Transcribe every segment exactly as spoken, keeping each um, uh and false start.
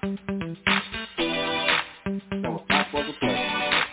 That was not supposed to play.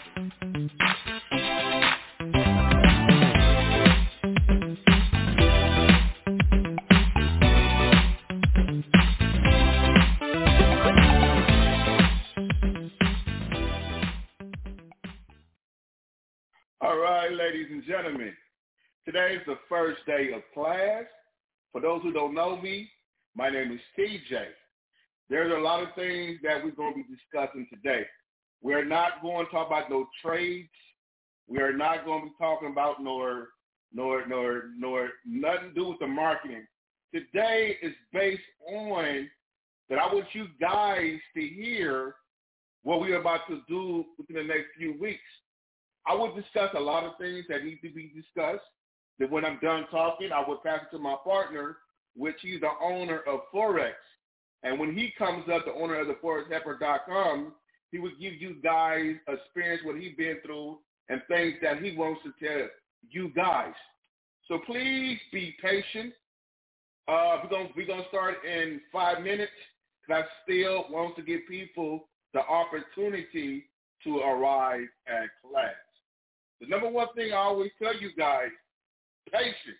All right, ladies and gentlemen. Today is the first day of class. For those who don't know me, my name is T J. There's a lot of things that we're going to be discussing today. We're not going to talk about no trades. We are not going to be talking about nor, nor, nor, nor nothing to do with the marketing. Today is based on that I want you guys to hear what we're about to do within the next few weeks. I will discuss a lot of things that need to be discussed. Then when I'm done talking, I will pass it to my partner, which he's the owner of Forex. And when he comes up, the owner of the forex helper dot com, he will give you guys experience what he's been through and things that he wants to tell you guys. So please be patient. Uh, we're going we're gonna start in five minutes because I still want to give people the opportunity to arrive at class. The number one thing I always tell you guys, patience.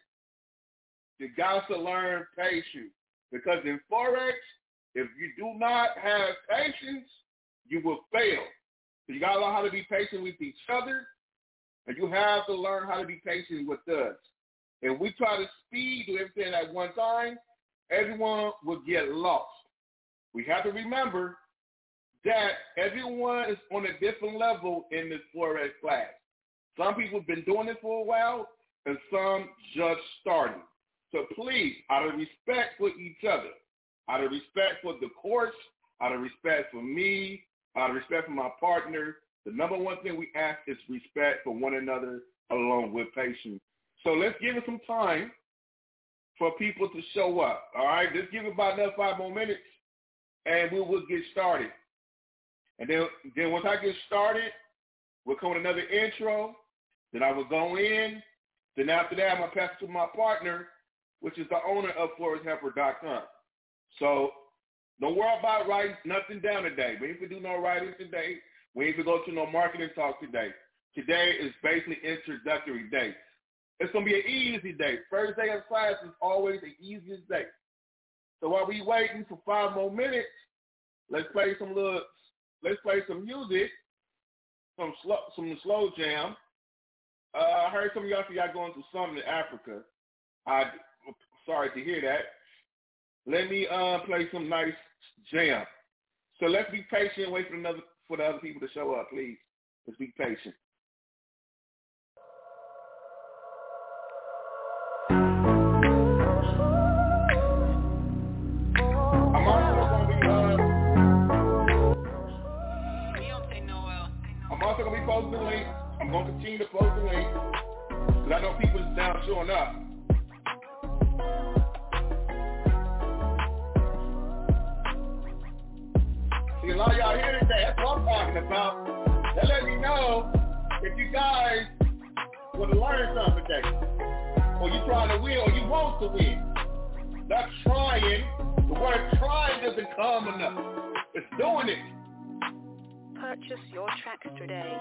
You got to learn patience because in Forex, if you do not have patience, you will fail. So you got to learn how to be patient with each other, and you have to learn how to be patient with us. If we try to speed do everything at one time, everyone will get lost. We have to remember that everyone is on a different level in this Forex class. Some people have been doing it for a while, and some just starting. So please, out of respect for each other, out of respect for the course, out of respect for me, out of respect for my partner, the number one thing we ask is respect for one another along with patience. So let's give it some time for people to show up, all right? Let's give it about another five more minutes, and we will get started. And then, then once I get started, we'll come with another intro. Then I will go in. Then after that, I'm going to pass it to my partner, which is the owner of forex helper dot com. So don't worry about writing nothing down today. We ain't going to do no writing today. We ain't going to go to no marketing talk today. Today is basically introductory day. It's going to be an easy day. First day of class is always the easiest day. So while we waiting for five more minutes, let's play some little, let's play some music, some slow, some slow jam. Uh, I heard some of y'all say y'all going through something in Africa. I'm sorry to hear that. Let me uh, play some nice jam. So let's be patient and wait for another for the other people to show up, please. Let's be patient. I'm also going to be uh, I'm also going to be posting the link. I'm going to continue to post the link because I know people is down showing up. See, a lot of y'all here today, that's what I'm talking about. That let me know if you guys want to learn something today, or you trying to win, or you want to win. Not trying. The word trying doesn't come enough. It's doing it. Purchase your tracks today.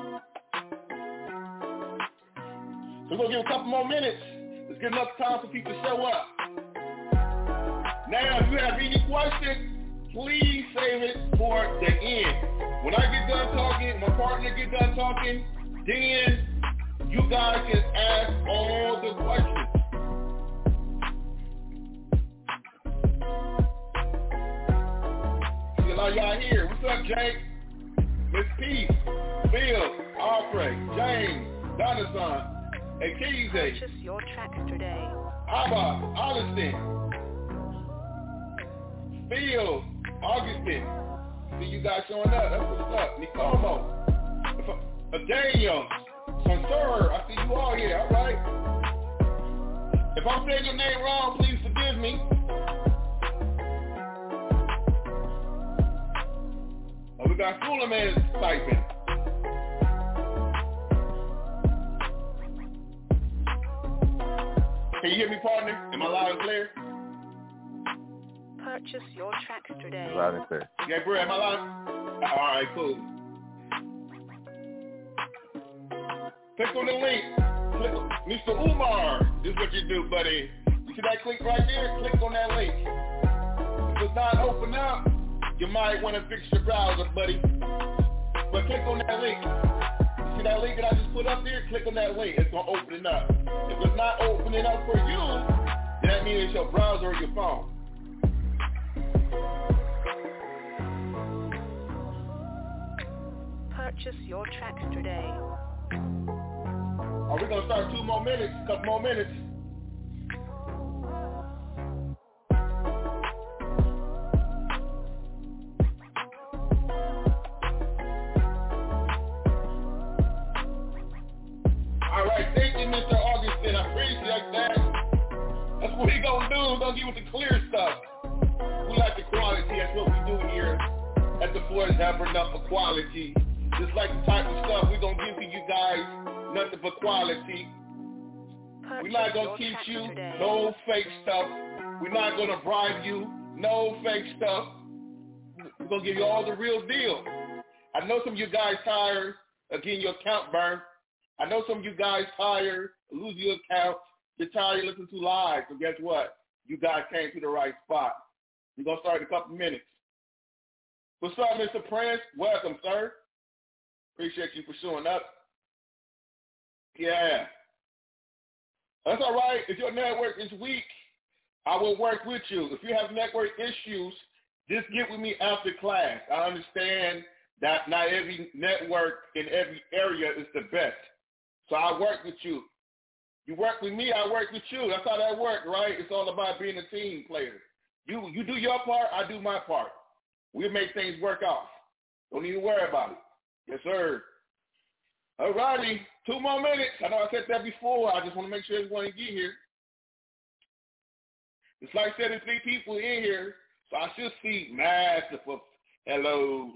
We're going to give a couple more minutes. Let's get enough time for people to show up. Now, if you have any questions, please save it for the end. When I get done talking, my partner get done talking, then you guys can ask all the questions. See a lot of y'all here. What's up, Jake? Miss P, Phil, Alfred, James, Donaldson, Hey, Keys, purchase your tracks today. Abba, Augustine, Phil, Augustine. See you guys showing up. That's what's up. Nicomo, uh, Daniel, Sansur. I see you all here. All right. If I'm saying your name wrong, please forgive me. Oh, we got Suleiman typing. Can you hear me, partner? Am I loud and clear? Purchase your tracks today. Loud and clear. Yeah, bro, am I live? All right, cool. Click on the link. Click on Mister Umar. This is what you do, buddy. You see that click right there? Click on that link. If it's not open up, you might want to fix your browser, buddy. But click on that link. You see that link that I just put up there? Click on that link. It's going to open it up. If it's not opening up for you, then that means it's your browser or your phone. Purchase your tracks today. Are we going to start two more minutes, a couple more minutes? All right, thank you, Mister Augustin. I appreciate that. That's what we going to do. We're going to give you the clear stuff. We like the quality. That's what we do here at the Florida Heifer, nothing for quality. Just like the type of stuff we're going to give to you guys, nothing but quality. We're not going to teach you no fake stuff. We're not going to bribe you, no fake stuff. We're going to give you all the real deal. I know some of you guys tired of getting your account burned. I know some of you guys tired of losing your account. You're tired of listening to lies. So guess what? You guys came to the right spot. We're going to start in a couple minutes. What's up, Mister Prince? Welcome, sir. Appreciate you for showing up. Yeah. That's all right. If your network is weak, I will work with you. If you have network issues, just get with me after class. I understand that not every network in every area is the best. So I work with you. You work with me, I work with you. That's how that works, right? It's all about being a team player. You you do your part, I do my part. We'll make things work out. Don't even worry about it. Yes, sir. All righty. Two more minutes. I know I said that before. I just want to make sure everyone can get here. It's like seventy-three people in here, so I should see massive of hellos.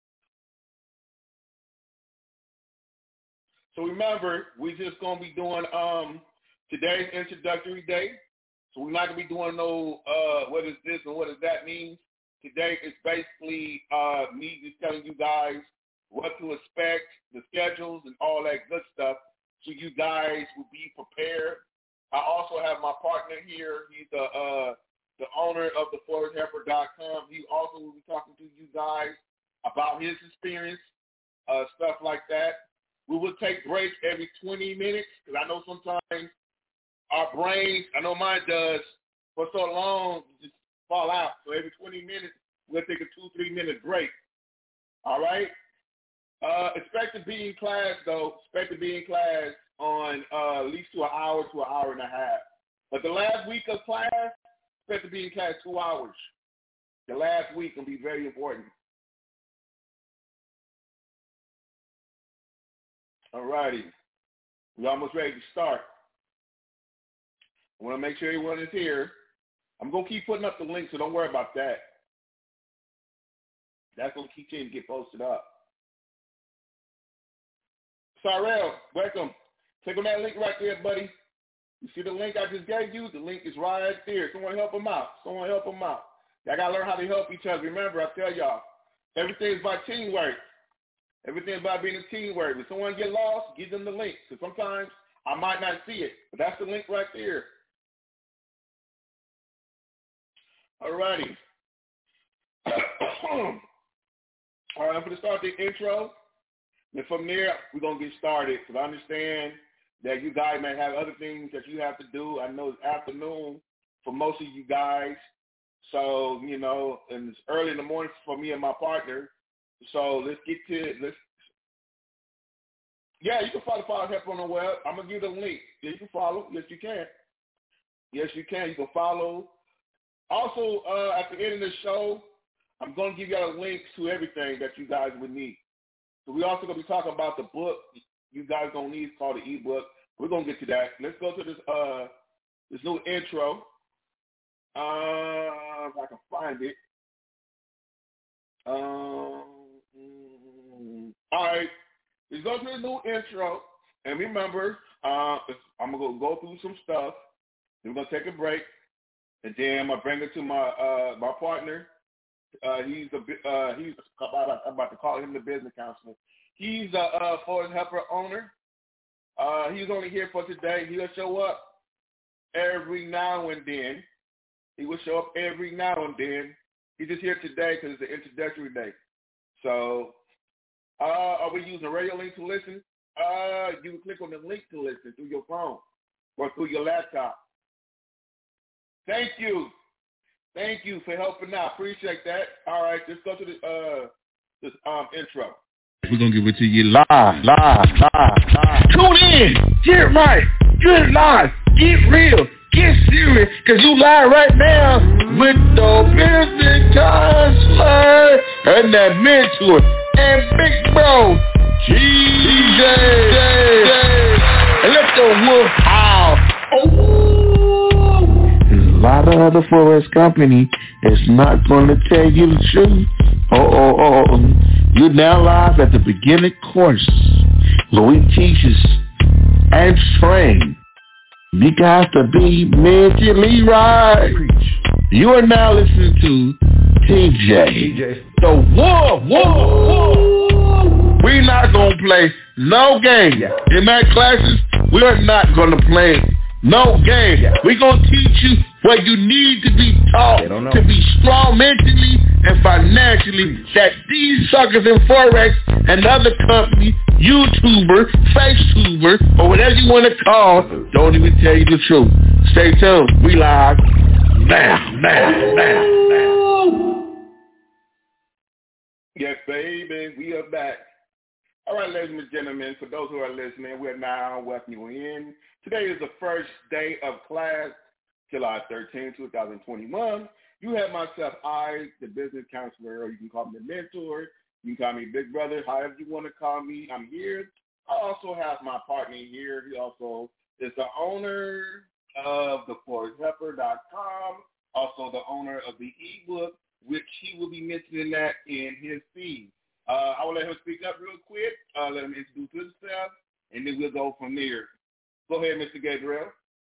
So remember, we're just going to be doing um, today's introductory day. So we're not going to be doing no uh, what is this and what does that mean. Today is basically uh, me just telling you guys what to expect, the schedules, and all that good stuff, so you guys will be prepared. I also have my partner here. He's the uh, the owner of the Florida Heifer dot com. He also will be talking to you guys about his experience, uh, stuff like that. We will take breaks every twenty minutes, because I know sometimes our brains, I know mine does, for so long, just fall out. So every twenty minutes, we'll take a two, three minute break. All right? Uh, expect to be in class, though. Expect to be in class on uh, at least to an hour to an hour and a half. But the last week of class, expect to be in class two hours. The last week will be very important. All righty. We're almost ready to start. I want to make sure everyone is here. I'm going to keep putting up the link, so don't worry about that. That's going to keep getting get posted up. Cyrell, welcome. Click on that link right there, buddy. You see the link I just gave you? The link is right there. Someone help them out. Someone help them out. Y'all got to learn how to help each other. Remember, I tell y'all, everything is about teamwork. Everything is about being a teamwork. If someone get lost, give them the link. Because sometimes I might not see it, but that's the link right there. All righty. All right, I'm going to start the intro. And from there, we're going to get started, because I understand that you guys may have other things that you have to do. I know it's afternoon for most of you guys. So, you know, and it's early in the morning for me and my partner. So let's get to it. Let's, yeah, you can follow Follow Heifer on the web. I'm going to give you the link. Yeah, you can follow. Yes, you can. Yes, you can. You can follow. Also, uh, at the end of the show, I'm going to give you all the links to everything that you guys would need. So we're also going to be talking about the book you guys going to need. It's called the ebook. We're going to get to that. Let's go to this uh, this new intro. Uh, if I can find it. Um, all right. Let's go to the new intro. And remember, uh, I'm going to go through some stuff. Then we're going to take a break. And then I'm gonna bring it to my uh, my partner. Uh, he's a uh, he's about, I'm about to call him the business counselor. He's a uh, Forest Helper owner. Uh, he's only here for today. He'll show up every now and then. He will show up every now and then. He's just here today because it's an introductory day. So, uh, are we using a radio link to listen? Uh, you can click on the link to listen through your phone or through your laptop. Thank you. Thank you for helping out. Appreciate that. All right, let's go to the uh, this um intro. We're going to give it to you live, live, live, live. Tune in. Get it right. Get it live. Get real. Get serious. Because you live right now with the business counselor and that mentor and big bro, T J. And let the wolf howl. Oh. A lot of other forest company is not going to tell you the truth. Oh, oh, oh, oh. You're now live at the beginning course where we teaches and train you guys to be mentally right. You are now listening to T J. T J. The Wolf. Wolf. Wolf. We're not going to play no game. Yeah. In my classes, we are not going to play no game. Yeah. We're going to teach you what you need to be taught to be strong mentally and financially. Preach. That these suckers in Forex and other companies, YouTuber, Facetuber, or whatever you want to call, don't even tell you the truth. Stay tuned. We live now, now, now, now. Yes, baby. We are back. All right, ladies and gentlemen, for those who are listening, we're now welcoming you in. Today is the first day of class, July thirteenth, twenty twenty-one. You have myself, I, the business counselor, or you can call me the mentor. You can call me Big Brother, however you want to call me. I'm here. I also have my partner here. He also is the owner of the forest helper dot com, also the owner of the ebook, which he will be mentioning that in his feed. Uh, I will let him speak up real quick, uh, let him introduce himself, and then we'll go from there. Go ahead, Mister Gabriel.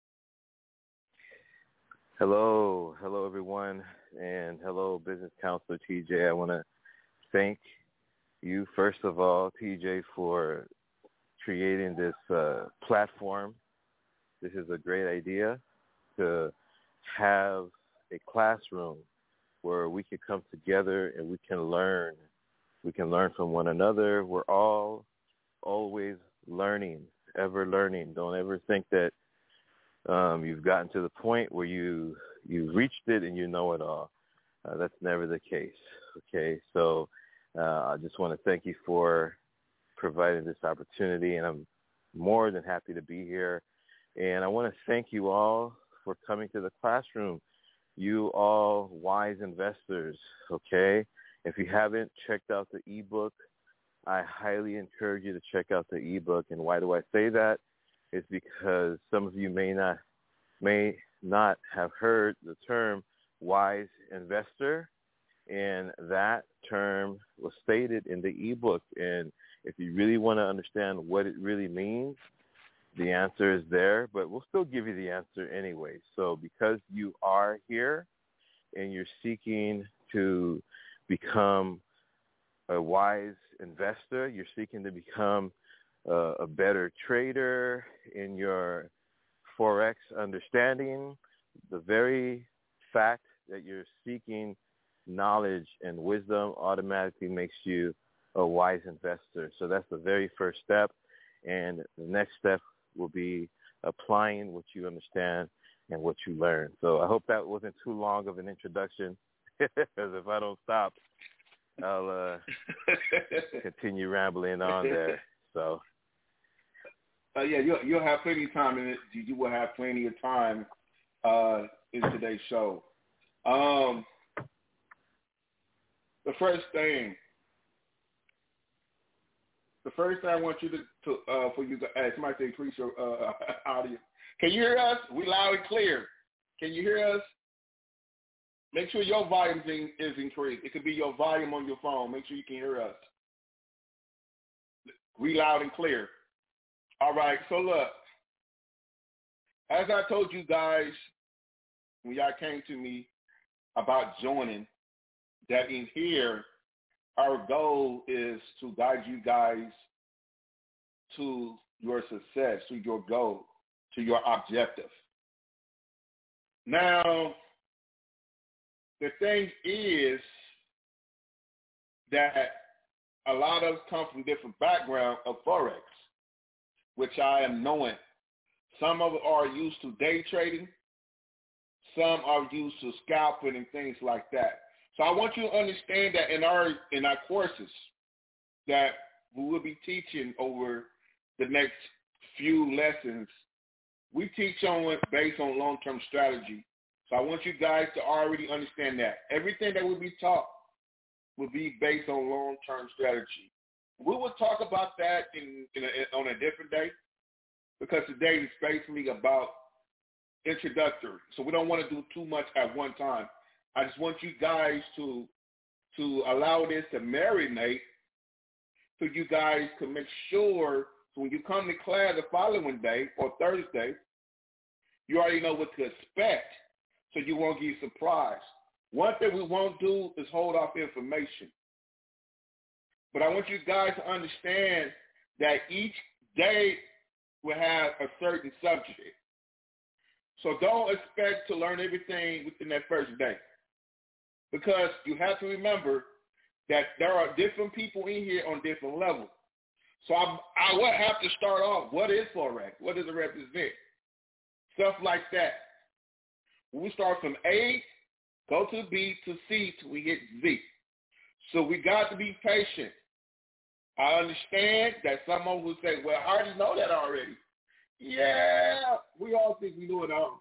Hello. Hello, everyone, and hello, Business Counselor T J. I want to thank you, first of all, T J, for creating this uh, platform. This is a great idea to have a classroom where we can come together and we can learn. We can learn from one another. We're all always learning, ever learning. Don't ever think that um, you've gotten to the point where you, you've reached it and you know it all. Uh, that's never the case, okay? So uh, I just want to thank you for providing this opportunity, and I'm more than happy to be here. And I want to thank you all for coming to the classroom, you all wise investors, okay? If you haven't checked out the ebook, I highly encourage you to check out the ebook. And why do I say that? It's because some of you may not may not have heard the term wise investor, and that term was stated in the ebook. And if you really want to understand what it really means, the answer is there, but we'll still give you the answer anyway. So because you are here and you're seeking to become a wise investor, you're seeking to become uh, a better trader in your Forex understanding, the very fact that you're seeking knowledge and wisdom automatically makes you a wise investor. So that's the very first step. And the next step will be applying what you understand and what you learn. So I hope that wasn't too long of an introduction, because if I don't stop, I'll uh, continue rambling on there. So, uh, yeah, you'll, you'll have plenty of time in it. You will have plenty of time uh, in today's show. Um, the first thing, the first thing I want you to, to uh, for you to ask, somebody say, increase your uh, audio. Can you hear us? We loud and clear. Can you hear us? Make sure your volume is increased. It could be your volume on your phone. Make sure you can hear us. We loud and clear. All right. So look, as I told you guys when y'all came to me about joining, that in here, our goal is to guide you guys to your success, to your goal, to your objective. Now, the thing is that a lot of us come from different backgrounds of Forex, which I am knowing. Some of us are used to day trading. Some are used to scalping and things like that. So I want you to understand that in our in our courses that we will be teaching over the next few lessons, we teach on it based on long-term strategy. So I want you guys to already understand that. Everything that will be taught will be based on long-term strategy. We will talk about that in, in a, on a different day, because today is basically about introductory. So we don't want to do too much at one time. I just want you guys to to allow this to marinate, so you guys can make sure so when you come to class the following day or Thursday, you already know what to expect, so you won't get surprised. One thing we won't do is hold off information. But I want you guys to understand that each day will have a certain subject. So don't expect to learn everything within that first day, because you have to remember that there are different people in here on different levels. So I, I will have to start off, what is Forex? What does it represent? Stuff like that. When we start from A, go to B to C till we hit Z. So we got to be patient. I understand that someone will say, well, I already know that already. Yeah, we all think we know it all.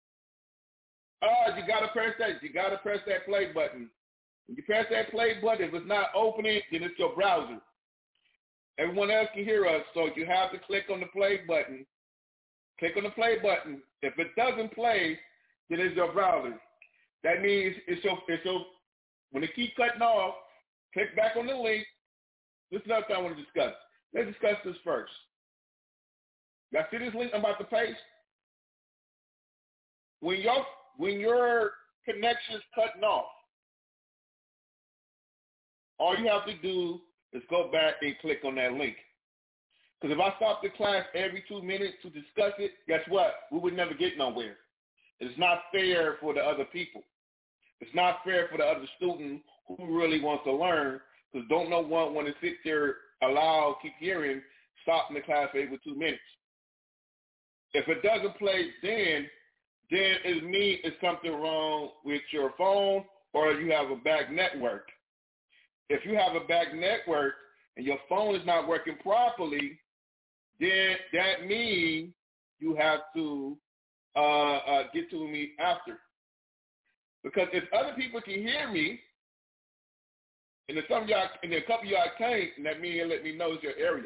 Oh, you got to press that. You got to press that play button. When you press that play button, if it's not opening, then it's your browser. Everyone else can hear us, so you have to click on the play button. Click on the play button. If it doesn't play, then it's your browser. That means it's your, it's your, when it keeps cutting off, click back on the link. This is another thing I want to discuss. Let's discuss this first. Y'all see this link I'm about to paste? When your when your connection's cutting off, all you have to do is go back and click on that link. Because if I stop the class every two minutes to discuss it, guess what? We would never get nowhere. It's not fair for the other people. It's not fair for the other student who really wants to learn, because don't know one want to sit there, allow, keep hearing, stopping the class every two minutes. If it doesn't play then, then it means it's something wrong with your phone, or you have a bad network. If you have a bad network and your phone is not working properly, then that means you have to uh, uh, get to me after. Because if other people can hear me, and if some of y'all, and a couple of y'all can't, and that means let me know it's your area.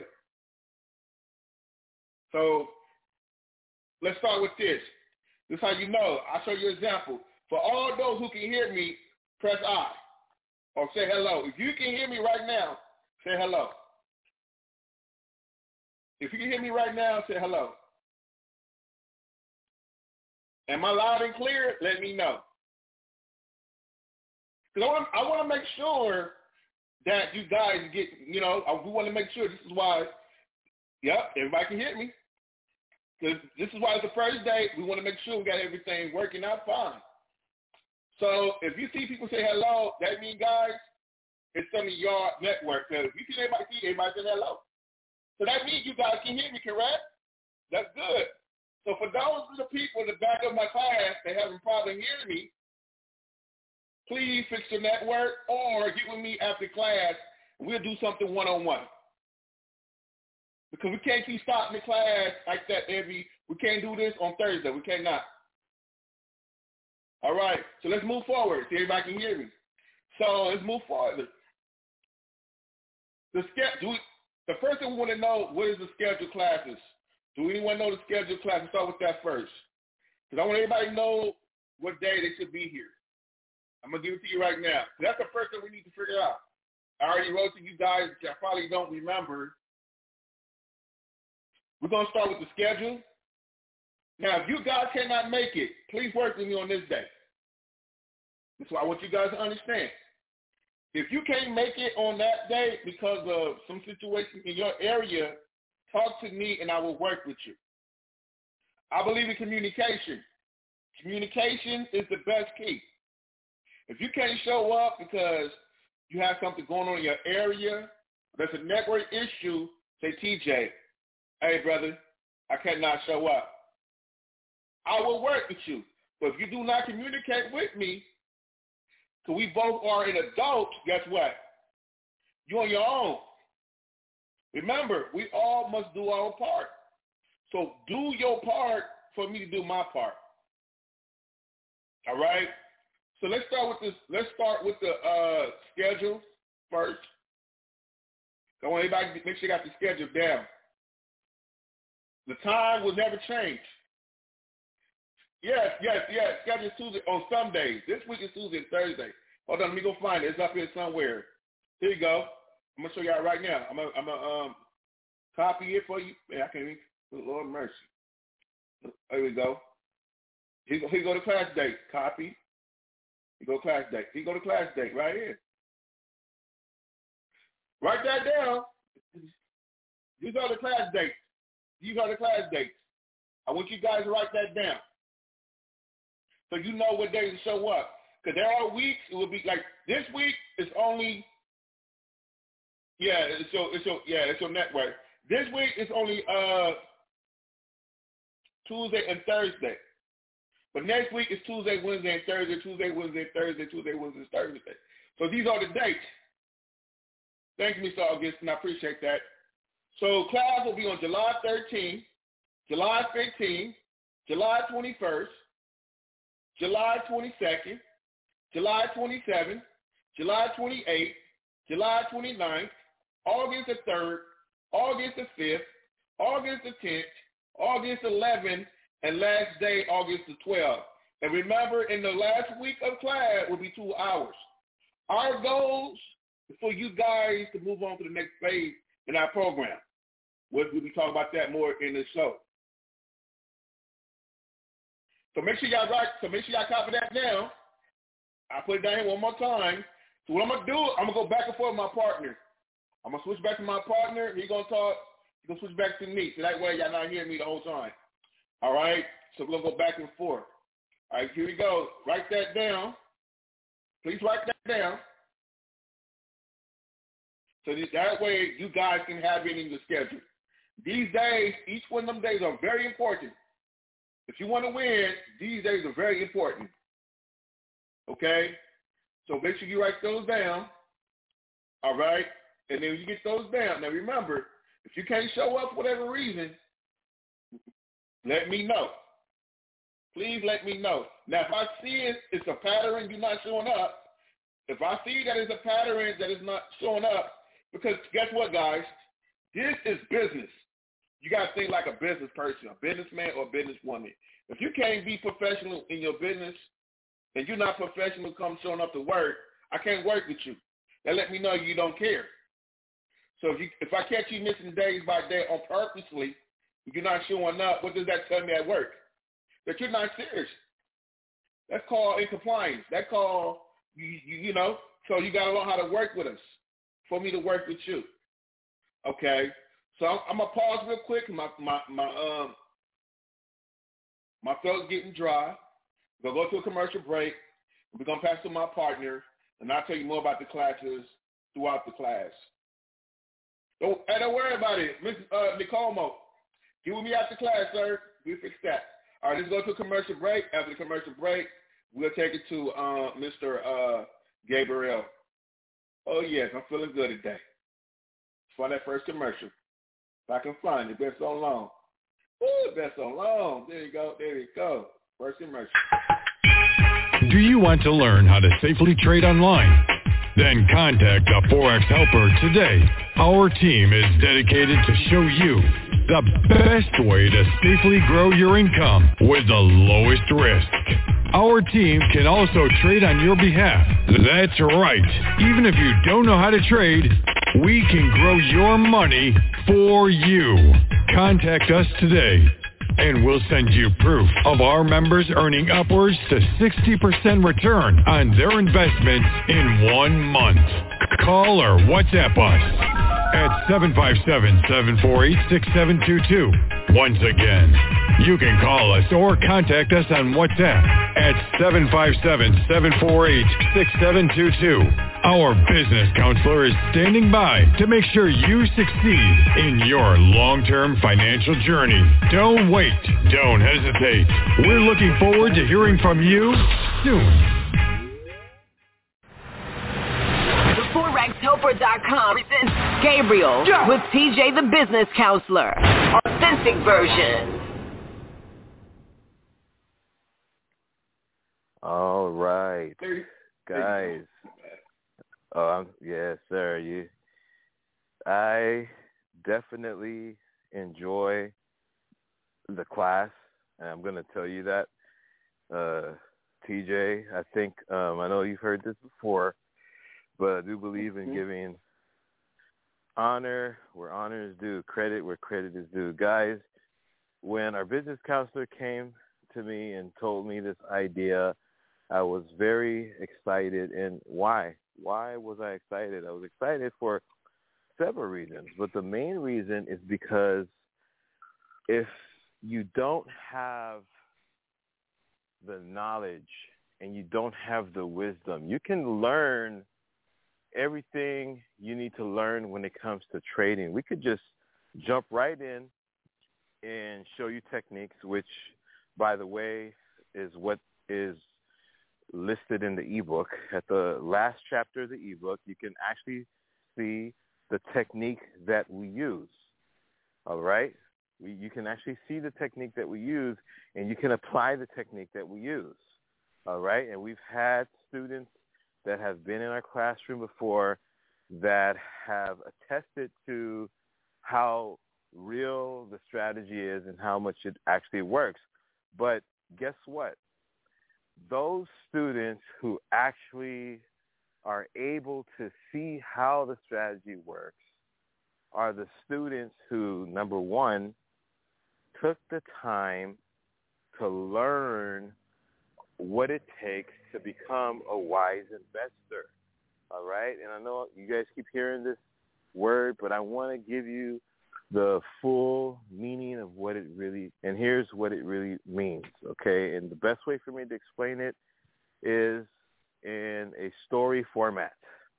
So let's start with this. This is how you know. I'll show you an example. For all those who can hear me, press I or say hello. If you can hear me right now, say hello. If you can hear me right now, say hello. Am I loud and clear? Let me know. Because I want, I want to make sure that you guys get, you know, we want to make sure this is why, yep, everybody can hear me. Because this is why it's the first day. We want to make sure we got everything working out fine. So if you see people say hello, that means, guys, it's some of your network. Because if you see everybody see, everybody say hello. So that means you guys can hear me, correct? That's good. So for those of the people in the back of my class that have a problem hearing me, please fix your network or get with me after class, and we'll do something one-on-one. Because we can't keep stopping the class like that every, we can't do this on Thursday. We cannot. All right, so let's move forward so everybody can hear me. So let's move forward. The, do we, the first thing we want to know, what is the scheduled classes? Do anyone know the scheduled class? Let's start with that first. Because I want everybody to know what day they should be here. I'm going to give it to you right now. That's the first thing we need to figure out. I already wrote to you guys, which I probably don't remember. We're going to start with the schedule. Now, if you guys cannot make it, please work with me on this day. That's what I want you guys to understand. If you can't make it on that day because of some situation in your area, talk to me and I will work with you. I believe in communication. Communication is the best key. If you can't show up because you have something going on in your area, there's a network issue, say, T J, hey, brother, I cannot show up. I will work with you. But if you do not communicate with me, because we both are an adult, guess what? You're on your own. Remember, we all must do our part. So do your part for me to do my part. All right? So let's start with this. Let's start with the uh, schedule first. I want everybody to make sure you got the schedule down. The time will never change. Yes, yes, yes. Schedule Tuesday on some days. This week is Tuesday and Thursday. Hold on, let me go find it. It's up here somewhere. Here you go. I'm gonna show y'all right now. I'm gonna, I'm gonna um, copy it for you. Man, I can't even. Lord mercy. There we go. Here go, here go to class date. Copy. Here go class date. Here go to class date right here. Write that down. These are the class dates. These are the class dates. I want you guys to write that down so you know what days to show up. Because there are weeks, it will be like this week is only, yeah, it's your, it's your, yeah, it's your network. This week is only uh, Tuesday and Thursday. But next week is Tuesday, Wednesday, and Thursday, Tuesday, Wednesday, Thursday, Tuesday, Wednesday, and Thursday. So these are the dates. Thank you, Mister Augustin. I appreciate that. So class will be on July thirteenth, July fifteenth, July twenty-first, July twenty-second, July twenty-seventh, July twenty-eighth, July twenty-ninth, August the third, August the fifth, August the tenth, August eleventh, and last day, August the twelfth. And remember, in the last week of class will be two hours. Our goals is for you guys to move on to the next phase in our program. We'll, we'll be talking about that more in the show. So make sure y'all write, so make sure y'all copy that down. I'll put it down here one more time. So what I'm going to do, I'm going to go back and forth with my partner. I'm going to switch back to my partner. He's going to talk. He's going to switch back to me. So that way y'all not hearing me the whole time. All right? So we're going to go back and forth. All right, here we go. Write that down. Please write that down. So that way you guys can have it in your schedule. These days, each one of them days are very important. If you want to win, these days are very important. Okay? So make sure you write those down. All right? And then when you get those down, now remember, if you can't show up for whatever reason, let me know. Please let me know. Now, if I see it, it's a pattern, you're not showing up. If I see that it's a pattern that is not showing up, because guess what, guys? This is business. You got to think like a business person, a businessman or a businesswoman. If you can't be professional in your business and you're not professional come showing up to work, I can't work with you. That let me know you don't care. So if, you, if I catch you missing days by day on purposely, you're not showing up, what does that tell me at work? That you're not serious. That's called incompliance. That's called, you, you, you know, so you got to learn how to work with us for me to work with you. Okay? So I'm, I'm going to pause real quick. My my my um my throat's getting dry. We're going to go to a commercial break. We're going to pass to my partner, and I'll tell you more about the classes throughout the class. Don't, hey, don't worry about it. Miss uh, Nicomo, get with me after class, sir. We'll fix that. All right, let's go to a commercial break. After the commercial break, we'll take it to uh, Mister Uh, Gabriel. Oh, yes, I'm feeling good today. Let's find that first commercial. If I can find it, been so long. Ooh, been so long. There you go. There you go. First commercial. Do you want to learn how to safely trade online? Then contact a Forex Helper today. Our team is dedicated to show you the best way to safely grow your income with the lowest risk. Our team can also trade on your behalf. That's right. Even if you don't know how to trade, we can grow your money for you. Contact us today. and we'll send you proof of our members earning upwards to sixty percent return on their investments in one month. Call or WhatsApp us at seven five seven, seven four eight, six seven two two. Once again, you can call us or contact us on WhatsApp at seven five seven, seven four eight, six seven two two. Our business counselor is standing by to make sure you succeed in your long-term financial journey. Don't wait. Don't hesitate. We're looking forward to hearing from you soon. Forex Helper dot com presents Gabriel yeah. with T J the Business Counselor. Authentic version. All right, guys. Oh, I'm, yes, sir. You, I definitely enjoy the class, and I'm going to tell you that. Uh, T J, I think, um, I know you've heard this before, but I do believe in giving honor where honor is due, credit where credit is due. Guys, when our business counselor came to me and told me this idea, I was very excited. And why? Why was I excited? I was excited for several reasons, but the main reason is because if you don't have the knowledge and you don't have the wisdom, you can learn everything you need to learn when it comes to trading. We could just jump right in and show you techniques, which, by the way, is what is listed in the ebook. At the last chapter of the ebook, you can actually see the technique that we use. All right? We, you can actually see the technique that we use, and you can apply the technique that we use. All right? And we've had students that have been in our classroom before that have attested to how real the strategy is and how much it actually works. But guess what? Those students who actually are able to see how the strategy works are the students who, number one, took the time to learn what it takes to become a wise investor. All right? And I know you guys keep hearing this word, but I want to give you the full meaning of what it really, and here's what it really means, okay? And the best way for me to explain it is in a story format.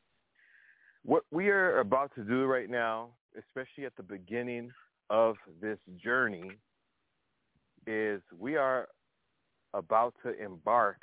What we are about to do right now, especially at the beginning of this journey, is we are about to embark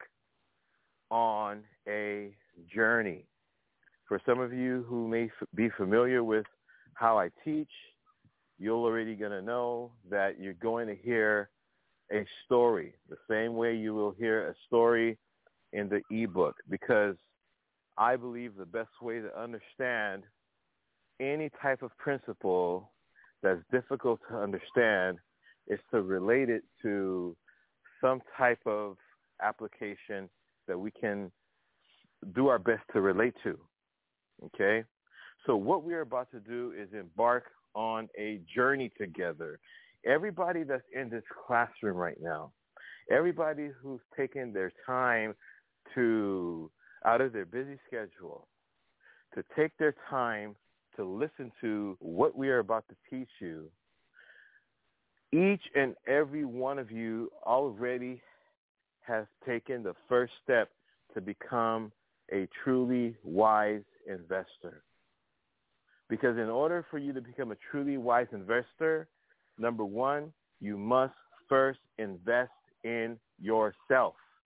on a journey. For some of you who may f- be familiar with how I teach, you're already going to know that you're going to hear a story, the same way you will hear a story in the ebook, because I believe the best way to understand any type of principle that's difficult to understand is to relate it to some type of application that we can do our best to relate to, okay? So what we're about to do is embark on a journey together. Everybody that's in this classroom right now, everybody who's taken their time to, out of their busy schedule, to take their time to listen to what we are about to teach you, each and every one of you already has taken the first step to become a truly wise investor. Because in order for you to become a truly wise investor, number one, you must first invest in yourself.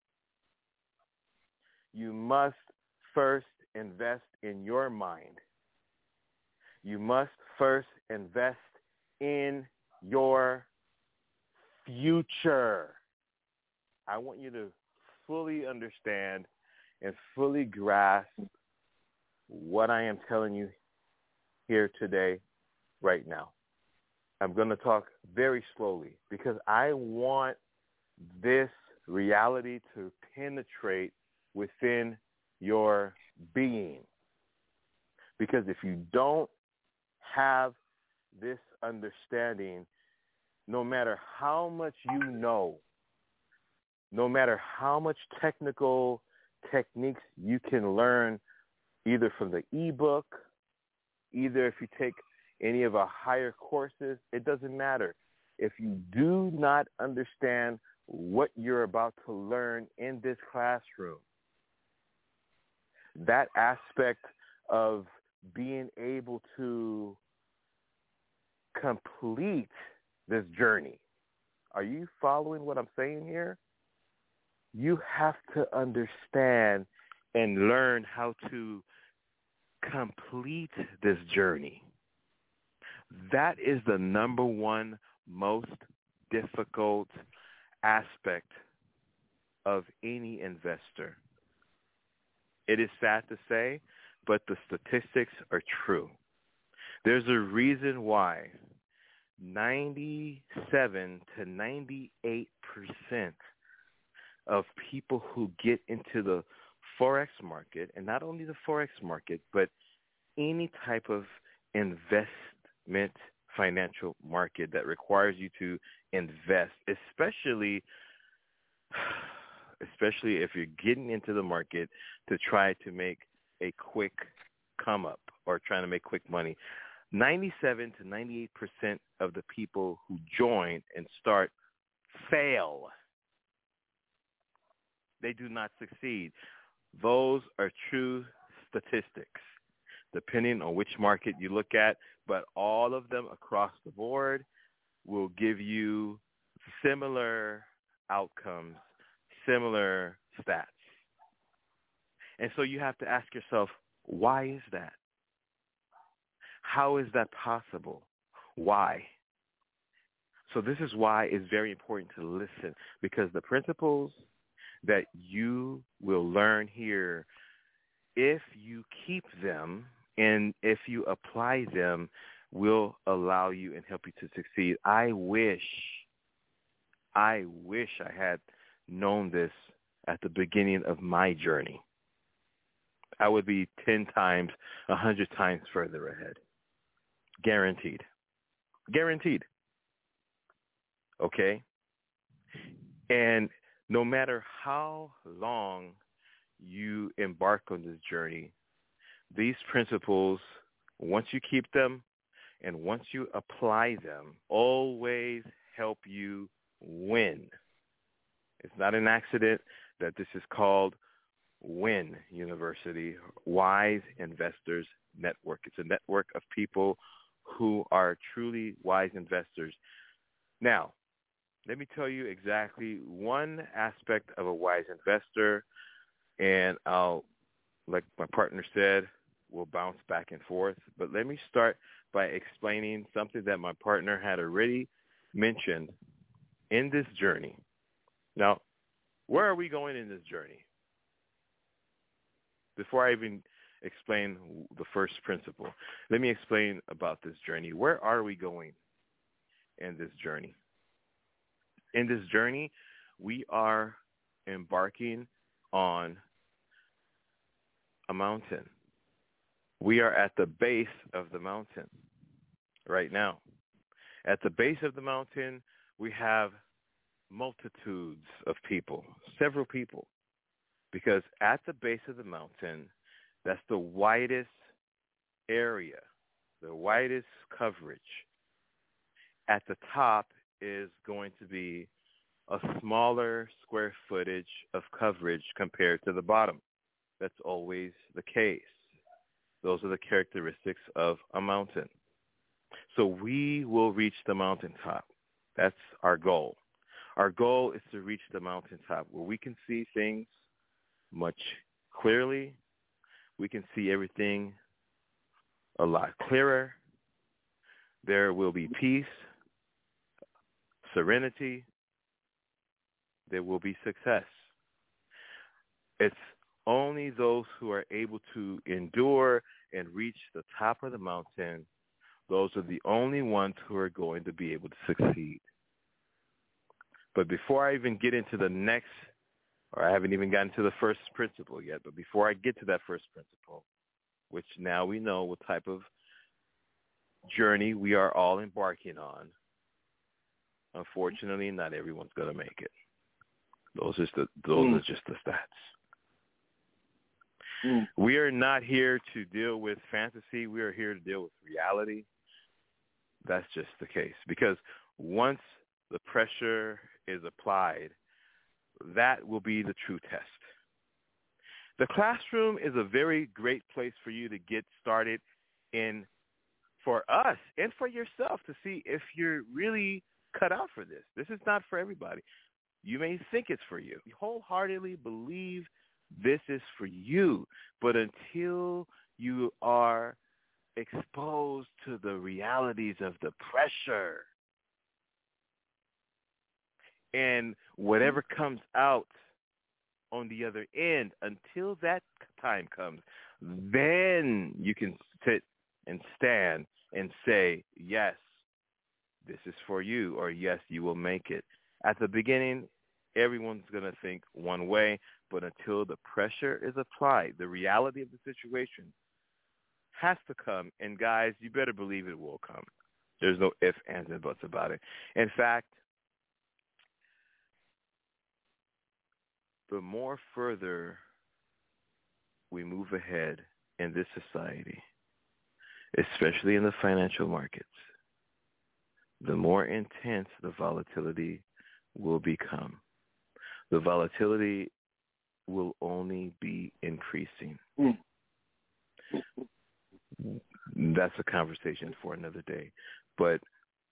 You must first invest in your mind. You must first invest in your future. I want you to fully understand and fully grasp what I am telling you here today, right now. I'm going to talk very slowly because I want this reality to penetrate within your being. Because if you don't have this understanding, no matter how much you know, no matter how much technical techniques you can learn, either from the ebook, either if you take any of our higher courses, it doesn't matter. If you do not understand what you're about to learn in this classroom, that aspect of being able to complete this journey, are you following what I'm saying here? You have to understand and learn how to complete this journey. That is the number one most difficult aspect of any investor. It is sad to say, but the statistics are true. There's a reason why ninety-seven to ninety-eight percent of people who get into the Forex market, and not only the Forex market, but any type of investment financial market that requires you to invest, especially especially if you're getting into the market to try to make a quick come up or trying to make quick money. ninety-seven to ninety-eight percent of the people who join and start fail. They do not succeed. Those are true statistics, depending on which market you look at, but all of them across the board will give you similar outcomes, similar stats. And so you have to ask yourself, why is that? How is that possible? Why? So this is why it's very important to listen, because the principles that you will learn here, if you keep them and if you apply them, will allow you and help you to succeed. I wish, I wish I had known this at the beginning of my journey. I would be ten times, a hundred times further ahead. Guaranteed. Guaranteed. Okay? And no matter how long you embark on this journey, these principles, once you keep them and once you apply them, always help you win. It's not an accident that this is called WIN University, Wise Investors Network. It's a network of people who are truly wise investors. Now, let me tell you exactly one aspect of a wise investor, and I'll, like my partner said, we'll bounce back and forth. But let me start by explaining something that my partner had already mentioned in this journey. Now, where are we going in this journey? Before I even explain the first principle, let me explain about this journey. Where are we going in this journey? In this journey, we are embarking on a mountain. We are at the base of the mountain right now. At the base of the mountain, we have multitudes of people, several people, because at the base of the mountain, that's the widest area, the widest coverage. At the top is going to be a smaller square footage of coverage compared to the bottom. That's always the case. Those are the characteristics of a mountain. So we will reach the mountaintop. That's our goal. Our goal is to reach the mountaintop where we can see things much clearly. We can see everything a lot clearer. There will be peace, serenity. There will be success. It's only those who are able to endure and reach the top of the mountain, those are the only ones who are going to be able to succeed. But before I even get into the next, or I haven't even gotten to the first principle yet, but before I get to that first principle, which now we know what type of journey we are all embarking on, Unfortunately, not everyone's going to make it. Those are the those mm. are just the stats. Mm. We are not here to deal with fantasy. We are here to deal with reality. That's just the case. Because once the pressure is applied, that will be the true test. The classroom is a very great place for you to get started in, for us and for yourself, to see if you're really cut out for this. This is not for everybody. You may think it's for you. You wholeheartedly believe this is for you, but until you are exposed to the realities of the pressure and whatever comes out on the other end, until that time comes, then you can sit and stand and say, yes, this is for you, or yes, you will make it. At the beginning, everyone's going to think one way, but until the pressure is applied, the reality of the situation has to come. And guys, you better believe it will come. There's no ifs, ands, and buts about it. In fact, the more further we move ahead in this society, especially in the financial markets, the more intense the volatility will become. The volatility will only be increasing. Mm. That's a conversation for another day. But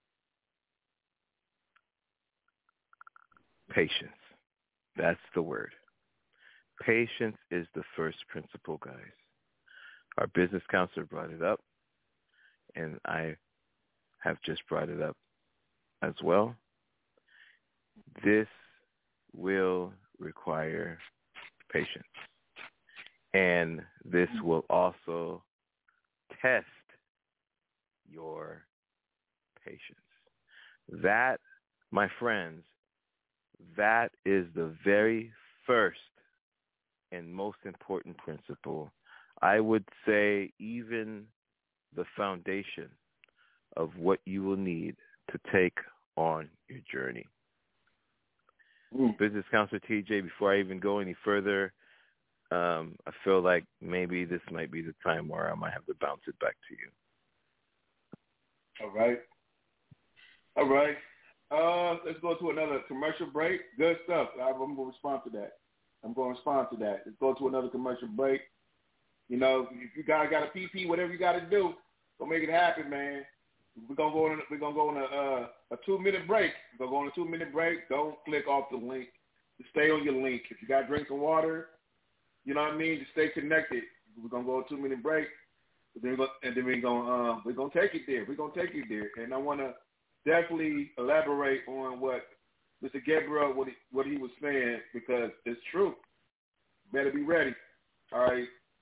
patience, that's the word. Patience is the first principle, guys. Our business counselor brought it up, and I have just brought it up as well. This will require patience. And this will also test your patience. That, my friends, that is the very first and most important principle. I would say even the foundation of what you will need to take on your journey. Mm. Business Counselor T J, before I even go any further, um, I feel like maybe this might be the time where I might have to bounce it back to you. All right. All right. Uh, let's go to another commercial break. Good stuff. I'm going to respond to that. I'm going to respond to that. Let's go to another commercial break. You know, if you guys got a P P, whatever you got to do, go make it happen, man. We're gonna go on. We're gonna go on a uh, a two minute break. We're gonna go on a two minute break. Don't click off the link. Just stay on your link. If you got to drink some water, you know what I mean. Just stay connected. We're gonna go on a two minute break, and then we're gonna, and then we're gonna uh, we're gonna take it there. We're gonna take it there. And I want to definitely elaborate on what Mister Gabriel what he, what he was saying, because it's true. Better be ready. All right.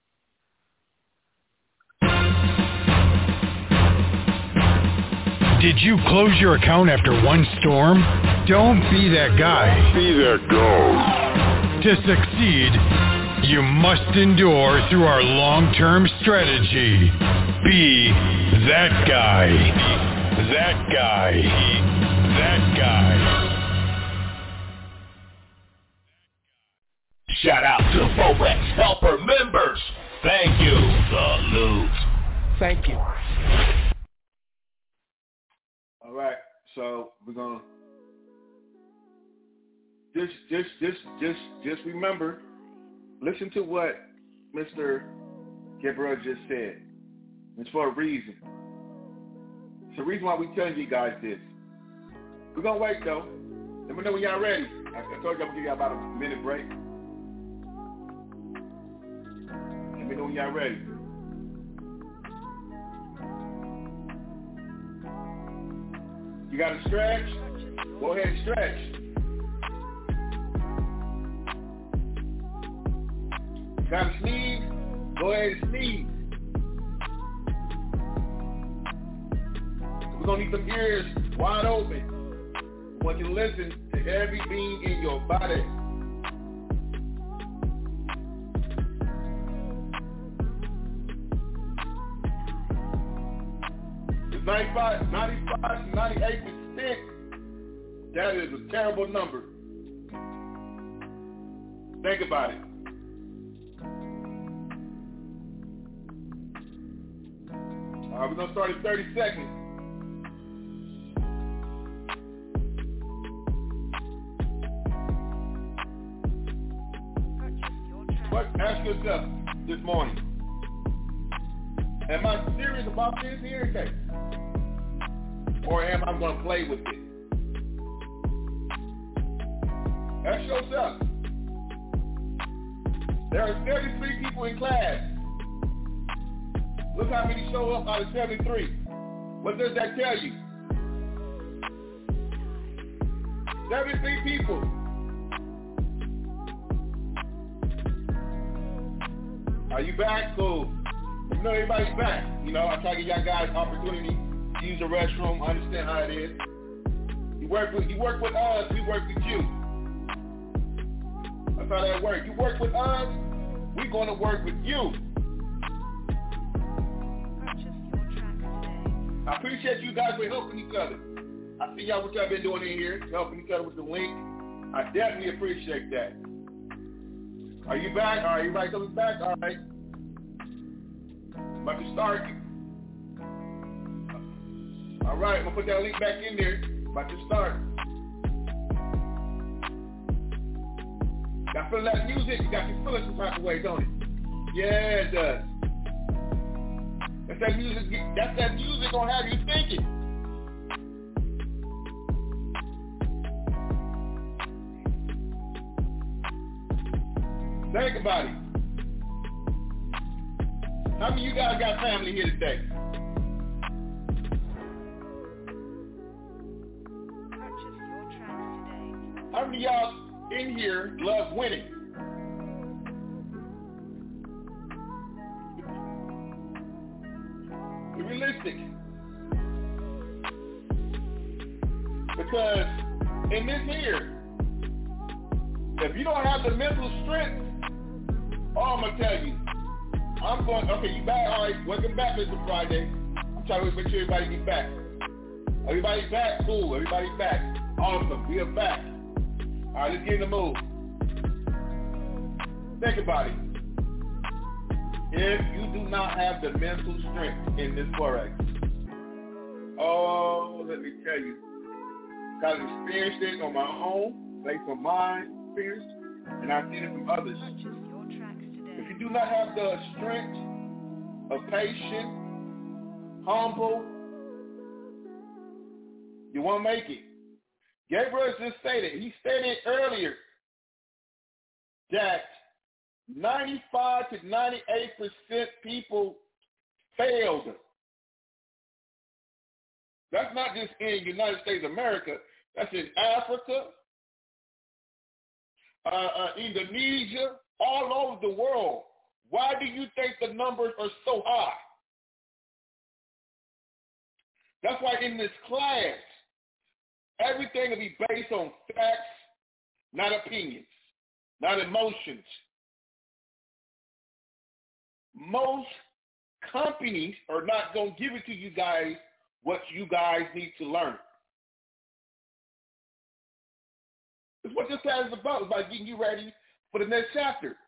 Did you close your account after one storm? Don't be that guy. Be that guy. To succeed, you must endure through our long-term strategy. Be that guy. That guy. That guy. Shout out to Forex Helper members. Thank you. Salute. Thank you. All right, so we're gonna just, just, just, just, just remember. Listen to what Mister Gabriel just said. It's for a reason. It's the reason why we're telling you guys this. We're gonna wait though. Let me know when y'all ready. I, I told you I'm gonna give y'all about a minute break. Let me know when y'all ready. You got to stretch? Go ahead and stretch. You got to sneeze? Go ahead and sneeze. We're going to need some ears wide open. I want you to listen to every being in your body. ninety-five, ninety-five to ninety-eight percent That is a terrible number. Think about it. All right, we're going to start in thirty seconds. What? Ask yourself this morning. Am I serious about this here today? Or am I going to play with it? Ask yourself. There are thirty-three people in class. Look how many show up out of seventy-three. What does that tell you? seventy-three people. Are you back? Cool. You know everybody's back. You know, I try to give y'all guys opportunity to use the restroom, understand how it is. You work with you work with us, we work with you. That's how that works. You work with us, we're going to work with you. I appreciate you guys for helping each other. I see y'all what y'all been doing in here, helping each other with the link. I definitely appreciate that. Are you back? All right, everybody coming back? All right. About to start. All right, I'm going to put that link back in there. About to start. Got to feel that music. You got to feel it some type of way, don't it? Yeah, it does. That's that music. That's that music gonna have you thinking. Think about it. How many of you guys got family here today? Purchase your tracks today. How many of y'all in here love winning? Be realistic. Because in this here, if you don't have the mental strength, oh, I'm going to tell you, I'm going, okay, you back, all right, welcome back, Mister Friday. I'm trying to make sure everybody gets back. Everybody's back? Cool, everybody's back. Awesome, we are back. All right, let's get in the mood. Think about it. If you do not have the mental strength in this Forex, oh, let me tell you, I've experienced it on my own, based on my experience, and I've seen it from others. If you do not have the strength of patience, humble, you won't make it. Gabriel just stated, he stated earlier that ninety-five to ninety-eight percent people failed. That's not just in the United States of America. That's in Africa, uh, uh, Indonesia, all over the world. Why do you think the numbers are so high? That's why in this class, everything will be based on facts, not opinions, not emotions. Most companies are not going to give it to you guys what you guys need to learn. It's what this class is about. It's about getting you ready for the next chapter.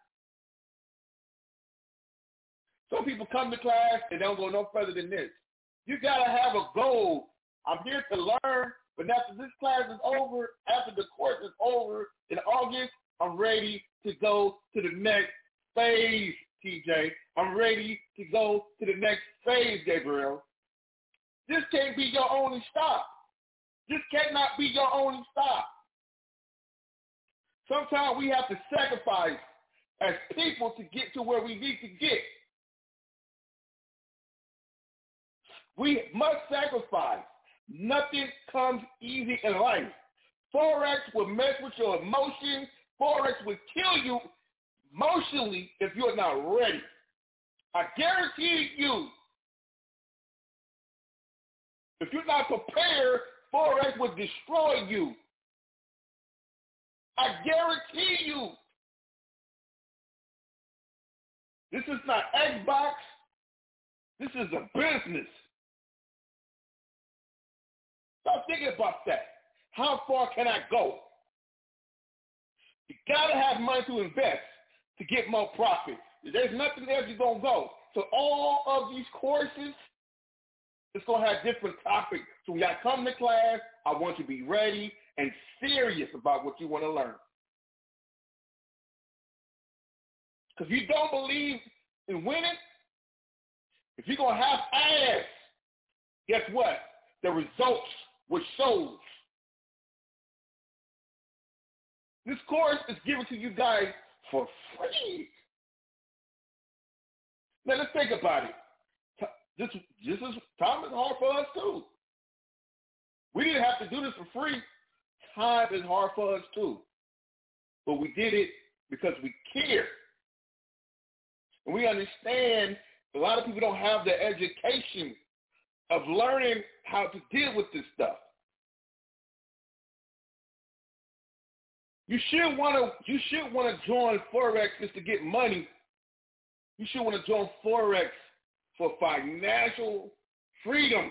Some people come to class and don't go no further than this. You got to have a goal. I'm here to learn, but after this class is over, after the course is over in August, I'm ready to go to the next phase, T J. I'm ready to go to the next phase, Gabriel. This can't be your only stop. This cannot be your only stop. Sometimes we have to sacrifice as people to get to where we need to get. We must sacrifice. Nothing comes easy in life. Forex will mess with your emotions. Forex will kill you emotionally if you're not ready. I guarantee you, if you're not prepared, Forex will destroy you. I guarantee you. This is not Xbox. This is a business. Stop thinking about that. how far can I go? You got to have money to invest to get more profit. There's nothing else you're going to go. So all of these courses, it's going to have different topics. So when y'all come to class, I want you to be ready and serious about what you want to learn. Because if you don't believe in winning, if you're going to have ass, guess what? The results will show. This course is given to you guys for free. Now let's think about it. This, this is time is hard for us too. We didn't have to do this for free. Time is hard for us too. But we did it because we care. And we understand a lot of people don't have the education of learning how to deal with this stuff. You should want to you should want to join Forex just to get money. You should want to join Forex for financial freedom.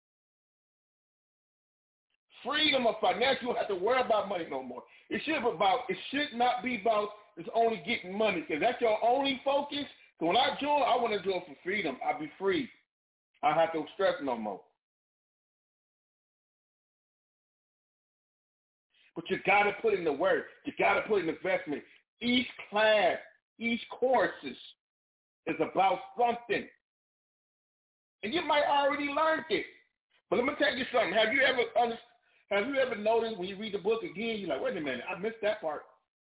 Freedom of financial, you don't have to worry about money no more. It should be about it should not be about it's only getting money. If that's your only focus, so when I join, I want to join for freedom. I'll be free. I don't have to stress no more. But you got to put in the work. You got to put in investment. Each class, each course is, is about something. And you might already learned it. But let me tell you something. Have you ever have you ever noticed when you read the book again, you're like, wait a minute, I missed that part.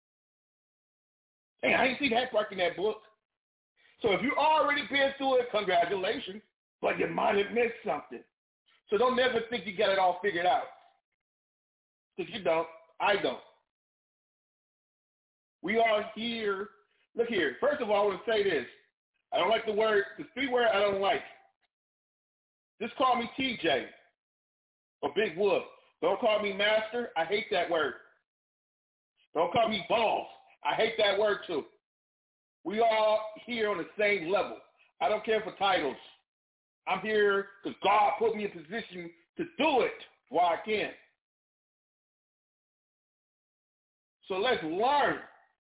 Hey, I didn't see that part in that book. So if you already been through it, congratulations. But you might have missed something. So don't never think you got it all figured out. Because you don't. I don't. We are here. Look here. First of all, I want to say this. I don't like the word, the three words I don't like. Just call me T J or Big Wolf. Don't call me master. I hate that word. Don't call me boss. I hate that word too. We all here on the same level. I don't care for titles. I'm here because God put me in position to do it while I can. So let's learn.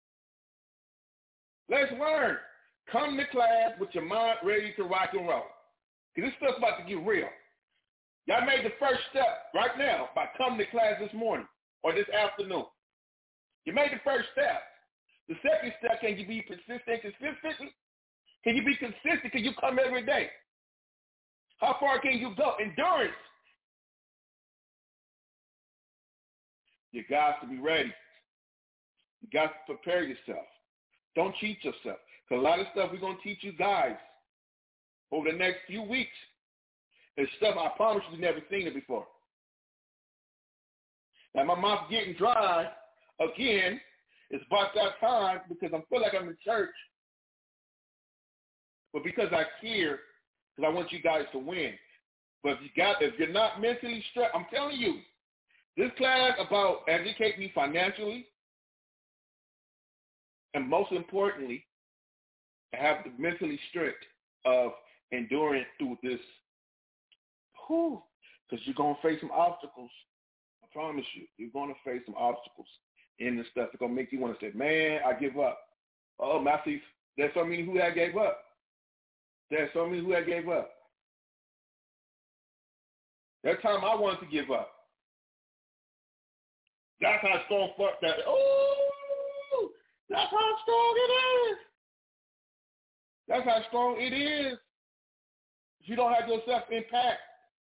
Let's learn. Come to class with your mind ready to rock and roll. Because this stuff's about to get real. Y'all made the first step right now by coming to class this morning or this afternoon. You made the first step. The second step, can you be persistent, consistent? Can you be consistent? Can you come every day? How far can you go? Endurance. You got to be ready. You got to prepare yourself. Don't cheat yourself. Because a lot of stuff we're going to teach you guys over the next few weeks is stuff I promise you've never seen it before. Now, my mouth's getting dry again. It's about that time because I feel like I'm in church. But because I care, because I want you guys to win. But if, you got, if you're not mentally stressed, I'm telling you, this class about educating me financially, and most importantly, have the mentally strict of enduring through this. Whew, because you're going to face some obstacles. I promise you, you're going to face some obstacles in this stuff. It's going to make you want to say, man, I give up. Oh, I see, there's so many who I gave up. There's so many who I gave up. That time I wanted to give up. That's how strong fuck that. Oh, that's how strong it is. That's how strong it is. If you don't have yourself intact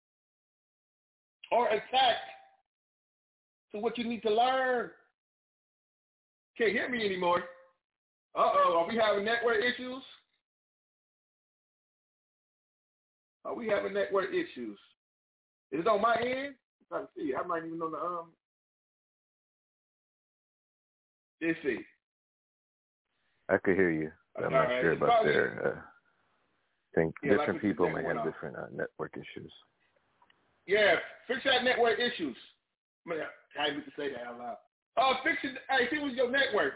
or attacked to what you need to learn. Can't hear me anymore. Uh-oh, are we having network issues? Are we having network issues? Is it on my end? I'm trying to see. I might even know the um. Let's see. I could hear you. I'm All not right. sure It's about probably, their. Uh, I think yeah, different like people may have off. different uh, network issues. Yeah, fix that network issues. Man, I need to say that out loud. Oh, uh, fix it. Hey, see what's your network.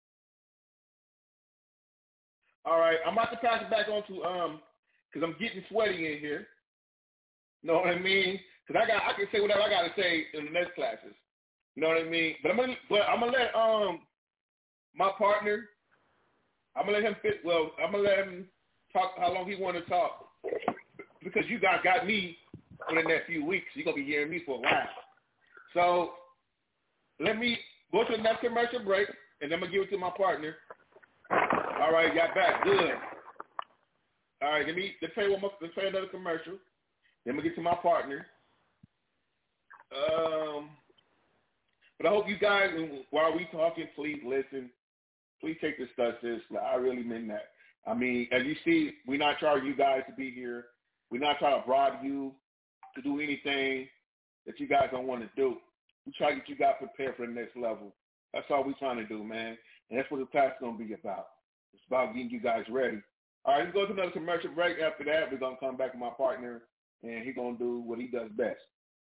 All right, I'm about to pass it back on to um, because I'm getting sweaty in here. Know what I mean? Because I got, I can say whatever I got to say in the next classes. You know what I mean? But I'm gonna, but I'm gonna let um my partner. I'm gonna let him fit. Well, I'm gonna let him talk how long he want to talk because you guys got me for the next few weeks. You're gonna be hearing me for a while. So let me go to the next commercial break, and then I'm gonna give it to my partner. All right, got back. Good. All right, let me let's play one more. Let's play another commercial. Then we get to my partner. Um, but I hope you guys, while we talking, please listen. Please take this stuff seriously. I really mean that. I mean, as you see, we're not charging you guys to be here. We're not trying to bribe you to do anything that you guys don't want to do. We try to get you guys prepared for the next level. That's all we're trying to do, man. And that's what the class is going to be about. It's about getting you guys ready. All right, let's go to another commercial break. After that, we're going to come back with my partner, and he's going to do what he does best.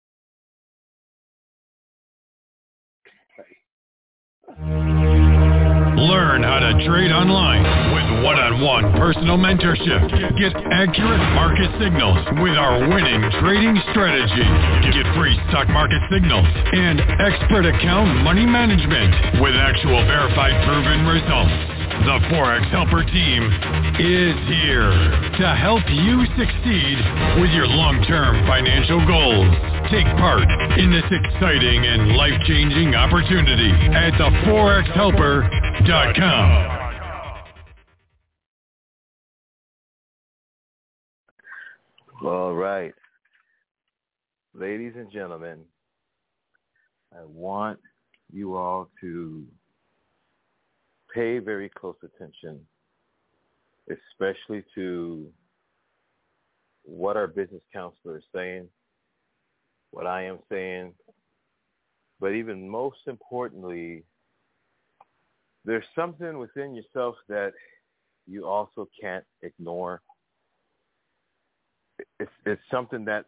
Learn how to trade online with one-on-one personal mentorship. Get accurate market signals with our winning trading strategy. Get free stock market signals and expert account money management with actual verified proven results. The Forex Helper team is here to help you succeed with your long-term financial goals. Take part in this exciting and life-changing opportunity at the forex helper dot com. All right. Ladies and gentlemen, I want you all to pay very close attention, especially to what our business counselor is saying, what I am saying, but even most importantly, there's something within yourself that you also can't ignore. It's, it's something that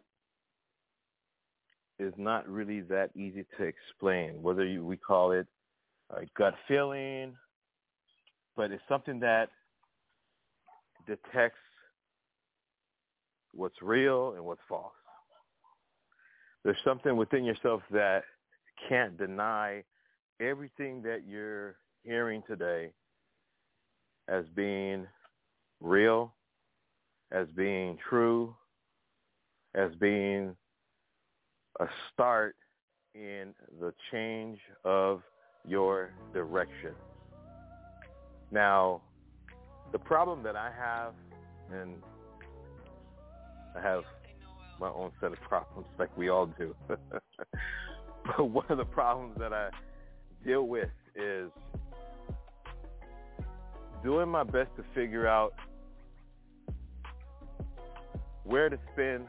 is not really that easy to explain, whether you, we call it a gut feeling, but it's something that detects what's real and what's false. There's something within yourself that can't deny everything that you're hearing today as being real, as being true, as being a start in the change of your direction. Now, the problem that I have, and I have my own set of problems like we all do, but one of the problems that I deal with is doing my best to figure out where to spend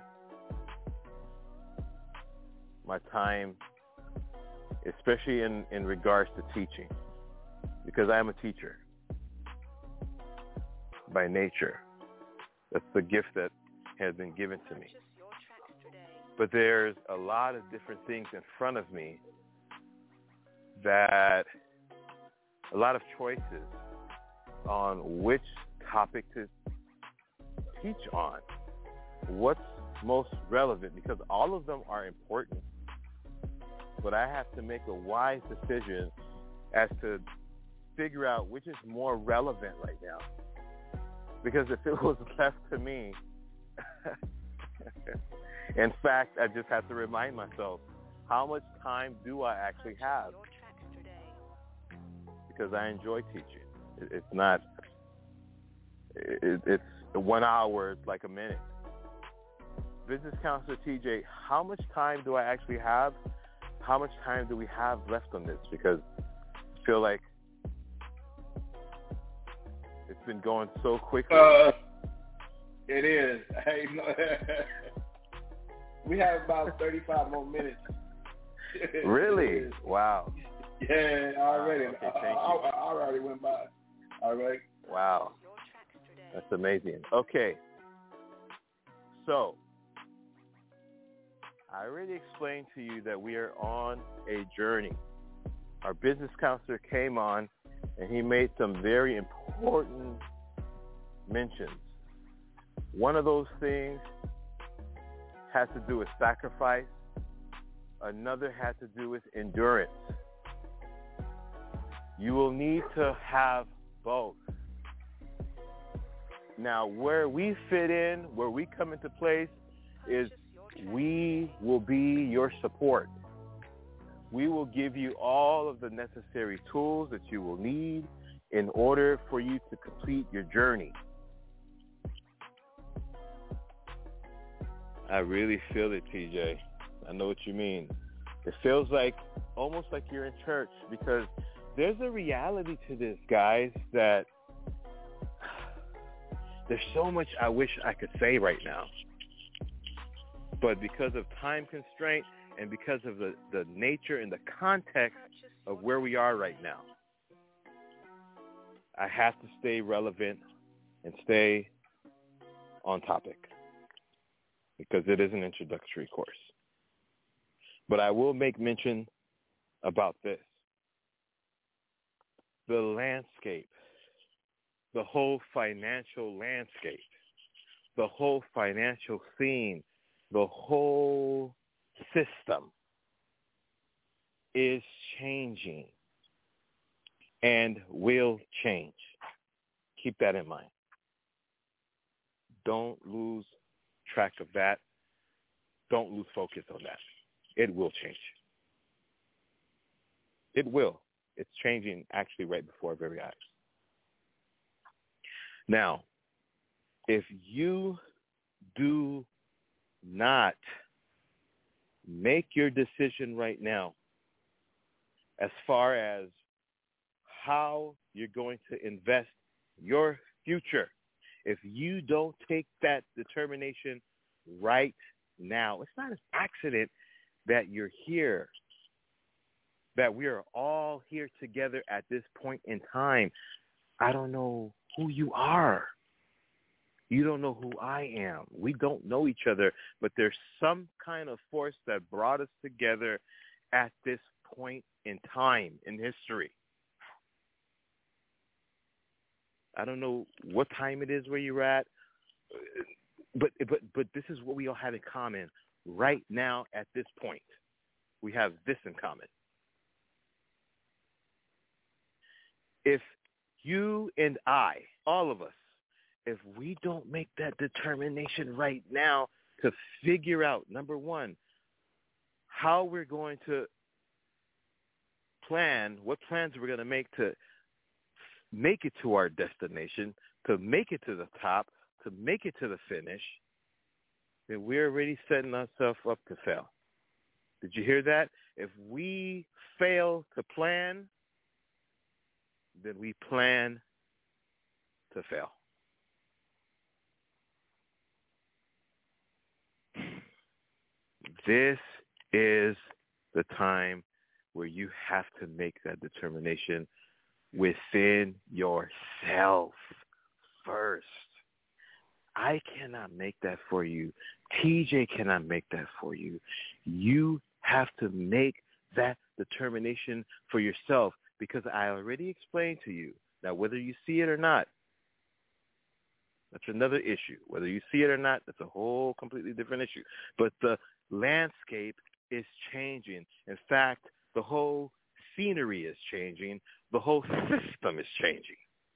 my time, especially in, in regards to teaching, because I am a teacher by nature. That's the gift that has been given to me. But there's a lot of different things in front of me that a lot of choices on which topic to teach on, what's most relevant, because all of them are important. But I have to make a wise decision as to figure out which is more relevant right now. Because if it was left to me, in fact, I just have to remind myself, how much time do I actually have? Because I enjoy teaching. It's not, it's one hour, it's like a minute. Business Counselor T J, how much time do I actually have? How much time do we have left on this? Because I feel like it's been going so quickly. Uh, it is. Hey, no, we have about thirty-five more minutes. Really? Wow. Yeah, already. Wow. Okay, thank I, I, you. I already went by. All right. Wow. That's amazing. Okay. So, I already explained to you that we are on a journey. Our business counselor came on and he made some very important mentions. One of those things has to do with sacrifice. Another had to do with endurance. You will need to have both. Now, where we fit in, where we come into place, is we will be your support. We will give you all of the necessary tools that you will need in order for you to complete your journey. I really feel it, T J. I know what you mean. It feels like almost like you're in church, because there's a reality to this, guys, that there's so much I wish I could say right now. But because of time constraint and because of the, the nature and the context of where we are right now, I have to stay relevant and stay on topic because it is an introductory course. But I will make mention about this. The landscape, the whole financial landscape, the whole financial scene, the whole system is changing and will change. Keep that in mind. Don't lose track of that. Don't lose focus on that. It will change. It will. It's changing actually right before our very eyes. Now, if you do not make your decision right now as far as how you're going to invest your future, if you don't take that determination right now, it's not an accident that you're here, that we are all here together at this point in time. I don't know who you are. You don't know who I am. We don't know each other, but there's some kind of force that brought us together at this point in time in history. I don't know what time it is where you're at, but but but this is what we all have in common right now at this point. We have this in common. If you and I, all of us, if we don't make that determination right now to figure out, number one, how we're going to plan, what plans we're going to make to make it to our destination, to make it to the top, to make it to the finish, then we're already setting ourselves up to fail. Did you hear that? If we fail to plan, then we plan to fail. This is the time where you have to make that determination within yourself first. I cannot make that for you. T J cannot make that for you. You have to make that determination for yourself, because I already explained to you. Now, whether you see it or not, that's another issue. Whether you see it or not, that's a whole completely different issue. But the landscape is changing. In fact, the whole scenery is changing. The whole system is changing.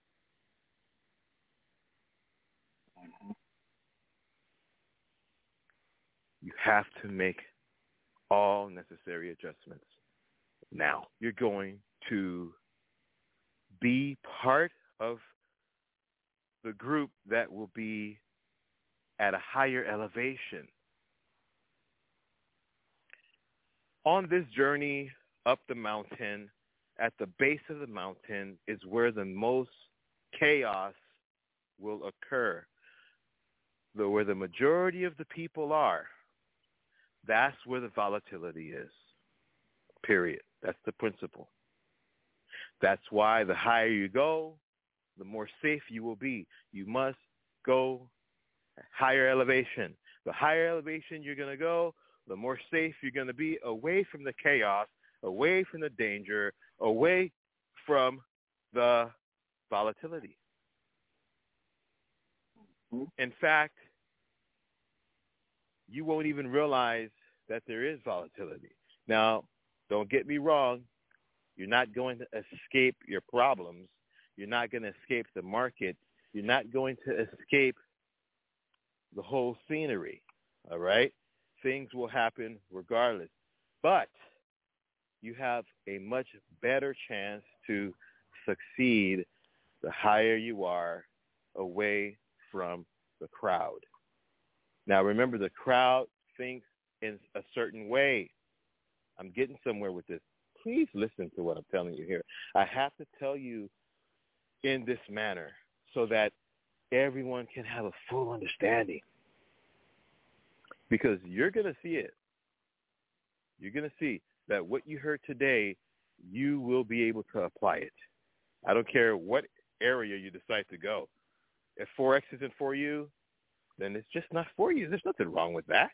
You have to make all necessary adjustments now. You're going to be part of the group that will be at a higher elevation. On this journey up the mountain, at the base of the mountain is where the most chaos will occur. The, where the majority of the people are, that's where the volatility is, period. That's the principle. That's why the higher you go, the more safe you will be. You must go higher elevation. The higher elevation you're going to go, the more safe you're going to be, away from the chaos, away from the danger, away from the volatility. In fact, you won't even realize that there is volatility. Now, don't get me wrong. You're not going to escape your problems. You're not going to escape the market. You're not going to escape the whole scenery, all right? Things will happen regardless. But you have a much better chance to succeed the higher you are away from the crowd. Now, remember, the crowd thinks in a certain way. I'm getting somewhere with this. Please listen to what I'm telling you here. I have to tell you in this manner so that everyone can have a full understanding. Because you're going to see it. You're going to see that what you heard today, you will be able to apply it. I don't care what area you decide to go. If Forex isn't for you, then it's just not for you. There's nothing wrong with that.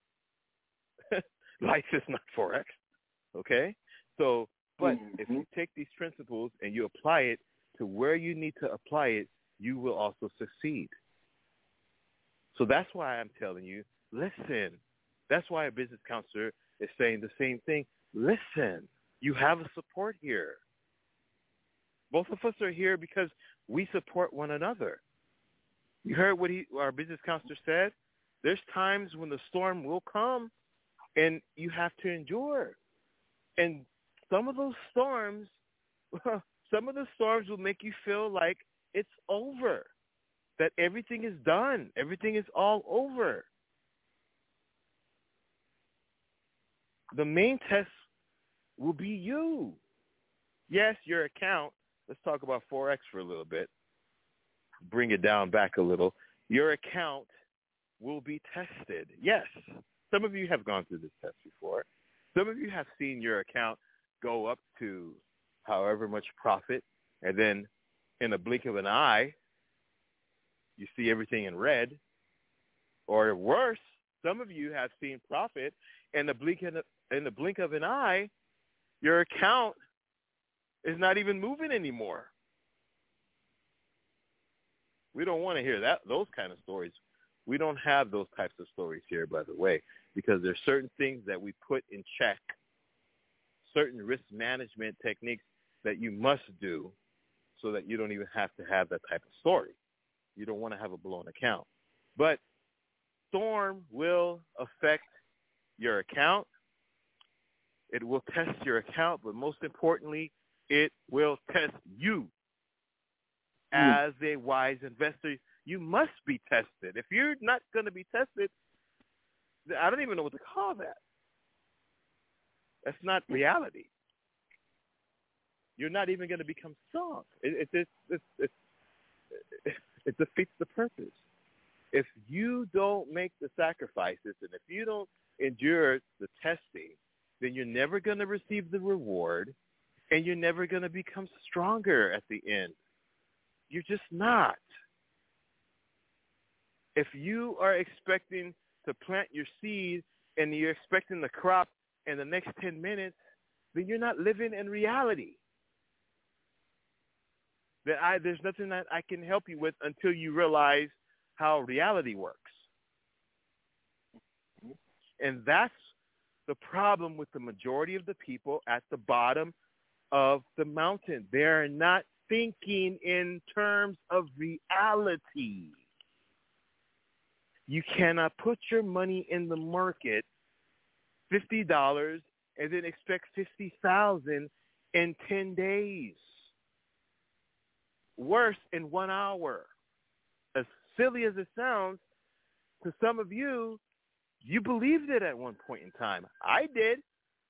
Life is not Forex, okay? So, but mm-hmm. if you take these principles and you apply it to where you need to apply it, you will also succeed. So that's why I'm telling you, listen. That's why a business counselor is saying the same thing. Listen, you have a support here. Both of us are here because we support one another. You heard what he, our business counselor said? There's times when the storm will come and you have to endure. And some of those storms, some of the storms will make you feel like it's over, that everything is done, everything is all over. The main test will be you. Yes, your account. Let's talk about Forex for a little bit. Bring it down back a little. Your account will be tested. Yes, some of you have gone through this test before. Some of you have seen your account go up to however much profit, and then in a blink of an eye, you see everything in red. Or worse, some of you have seen profit, and the blink in the, in the blink of an eye, your account is not even moving anymore. We don't want to hear that those kind of stories. We don't have those types of stories here, by the way, because there's certain things that we put in check, certain risk management techniques that you must do so that you don't even have to have that type of story. You don't want to have a blown account. But storm will affect your account. It will test your account, but most importantly, it will test you as a wise investor. You must be tested. If you're not going to be tested, I don't even know what to call that. That's not reality. You're not even going to become strong. It, it, it, it, it, it defeats the purpose. If you don't make the sacrifices and if you don't endure the testing, then you're never going to receive the reward and you're never going to become stronger at the end. You're just not. If you are expecting to plant your seed and you're expecting the crop in the next ten minutes, then you're not living in reality. That I, there's nothing that I can help you with until you realize how reality works. And that's the problem with the majority of the people at the bottom of the mountain. They're not thinking in terms of reality. You cannot put your money in the market, fifty dollars, and then expect fifty thousand dollars in ten days. Worse, in one hour. As silly as it sounds, to some of you, you believed it at one point in time. I did.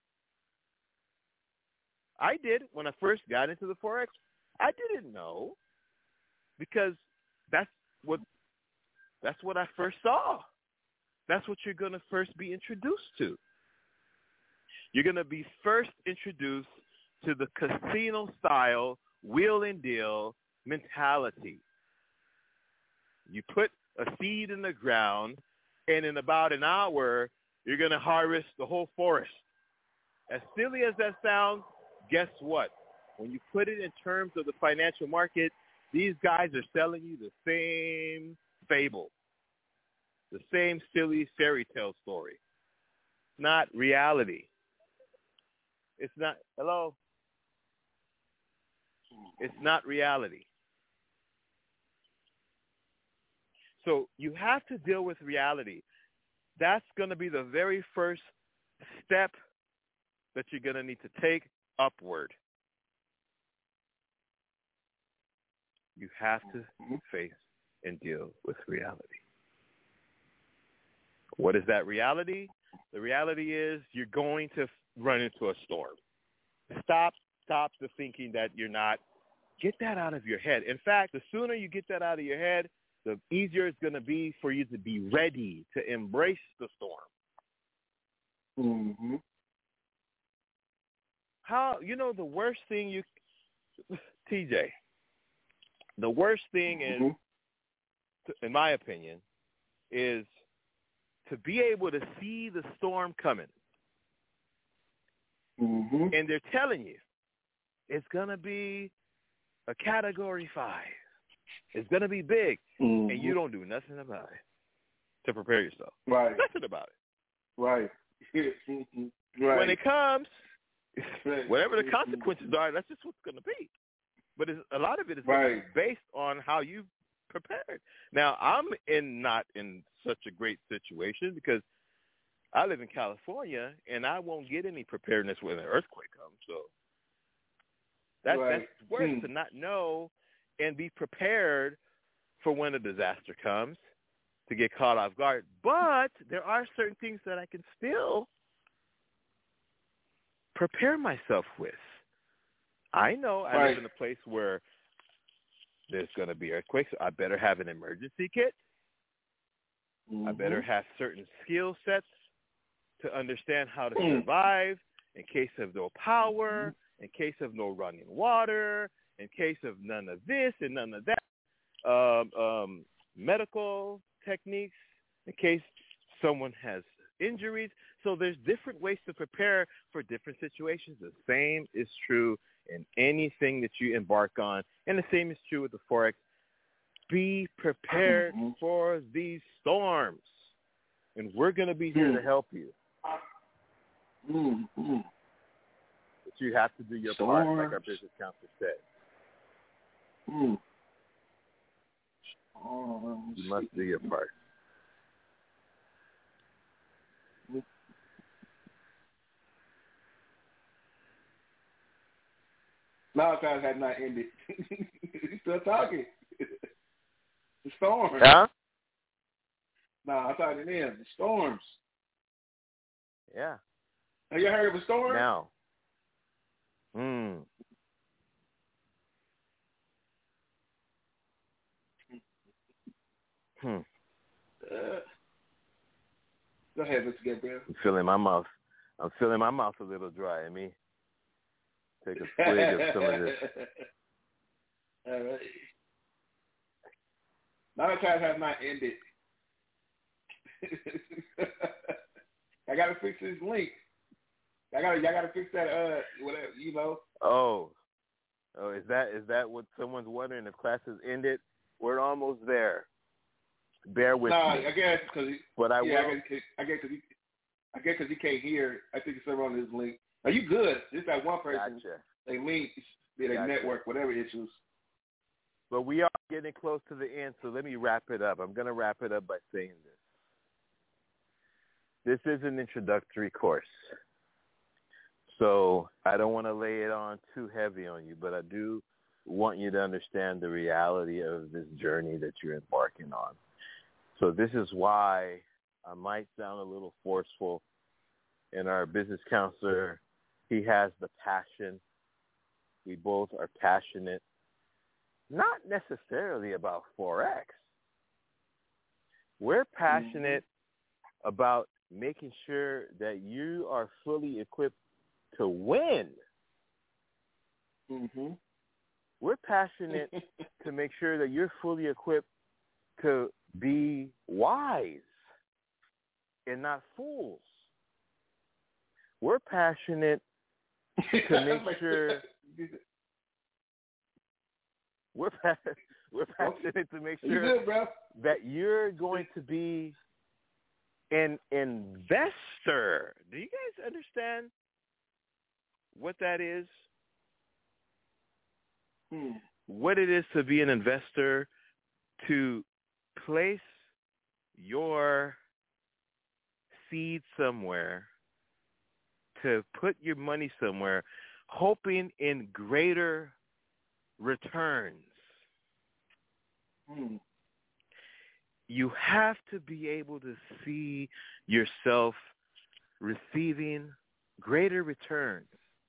I did when I first got into the Forex. I didn't know because that's what that's what I first saw. That's what you're going to first be introduced to. You're going to be first introduced to the casino-style wheel and deal mentality. You put a seed in the ground, and in about an hour, you're going to harvest the whole forest. As silly as that sounds, guess what? When you put it in terms of the financial market, these guys are selling you the same fable, the same silly fairy tale story, not reality. It's not, hello? It's not reality. So you have to deal with reality. That's going to be the very first step that you're going to need to take upward. You have to face and deal with reality. What is that reality? The reality is you're going to run into a storm. Stop, stop the thinking that you're not. Get that out of your head. In fact, the sooner you get that out of your head, the easier it's going to be for you to be ready to embrace the storm. Mm-hmm. How, you know, the worst thing you, T J, the worst thing is, mm-hmm. in my opinion, is to be able to see the storm coming. Mm-hmm. And they're telling you it's going to be a category five. It's going to be big. Mm-hmm. And you don't do nothing about it to prepare yourself. Right. Nothing about it. Right. Right. When it comes, whatever the consequences are, that's just what's going to be. But it's, a lot of it is right. based on how you prepared. Now, I'm in not in such a great situation because I live in California, and I won't get any preparedness when an earthquake comes. So that, right. that's worse hmm. to not know and be prepared for when a disaster comes to get caught off guard. But there are certain things that I can still prepare myself with. I know I right. live in a place where there's going to be earthquakes. So I better have an emergency kit. Mm-hmm. I better have certain skill sets to understand how to survive in case of no power, mm-hmm. in case of no running water, in case of none of this and none of that. Um, um, medical techniques in case someone has injuries. So there's different ways to prepare for different situations. The same is true in anything that you embark on, and the same is true with the Forex. Be prepared mm-hmm. for these storms, and we're going to be here mm-hmm. to help you. Mm-hmm. But you have to do your Storm. part, like our business counselor said. Mm. Oh, you must do your part. Malachi has not ended. He's still talking. The storms. Huh? No, I thought it in. The storms. Yeah. Have you heard of a storm? Now. Hmm. Hmm. Uh, go ahead, Mister Gabriel. I'm feeling my mouth. I'm feeling my mouth a little dry. I mean, take a swig of some of this. All right. Malachi has not ended. I gotta fix this link. I gotta, I gotta fix that. Uh, whatever, you know. Oh, oh, is that is that what someone's wondering? If class has ended, we're almost there. Bear with no, me. I guess because. But I yeah, will. I guess because he, I guess because he can't hear. I think it's someone on his link. Are you good? Just that one person. Gotcha. They link, they gotcha. network, whatever issues. But we are getting close to the end, so let me wrap it up. I'm going to wrap it up by saying this. This is an introductory course. So I don't want to lay it on too heavy on you, but I do want you to understand the reality of this journey that you're embarking on. So this is why I might sound a little forceful. And our business counselor, he has the passion. We both are passionate. Not necessarily about Forex. We're passionate mm-hmm. about making sure that you are fully equipped to win. Mm-hmm. We're passionate to make sure that you're fully equipped to be wise and not fools. We're passionate to make sure we're passionate, we're passionate to make sure you good, that you're going to be an investor. Do you guys understand what that is? Hmm. What it is to be an investor, to place your seed somewhere, to put your money somewhere, hoping in greater returns. Hmm. You have to be able to see yourself receiving greater returns.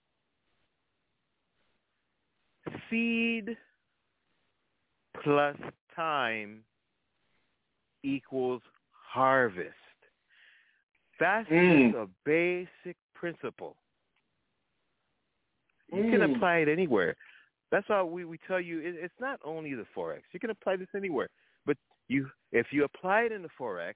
Seed plus time equals harvest. That's Mm. just a basic principle. You Mm. can apply it anywhere. That's why we, we tell you it, it's not only the Forex. You can apply this anywhere. But you, if you apply it in the Forex,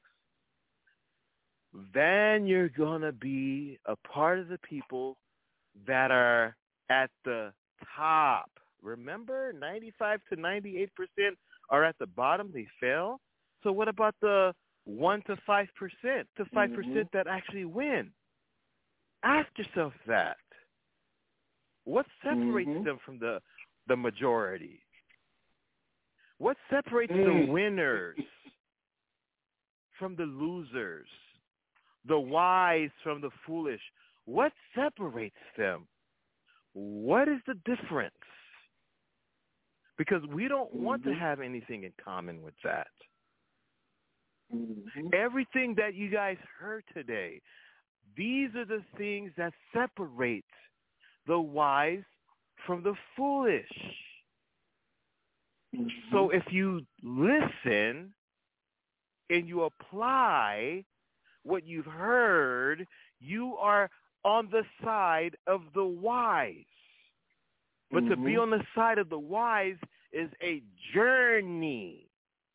then you're going to be a part of the people that are at the top. Remember, ninety-five to ninety-eight percent are at the bottom. They fail. So what about the one to five percent, to five percent Mm-hmm. that actually win? Ask yourself that. What separates Mm-hmm. them from the, the majority? What separates Mm. the winners from the losers? The wise from the foolish? What separates them? What is the difference? Because we don't want to Mm-hmm. have anything in common with that. Mm-hmm. Everything that you guys heard today, these are the things that separate the wise from the foolish. Mm-hmm. So if you listen and you apply what you've heard, you are on the side of the wise. But to be Mhm. on the side of the wise is a journey.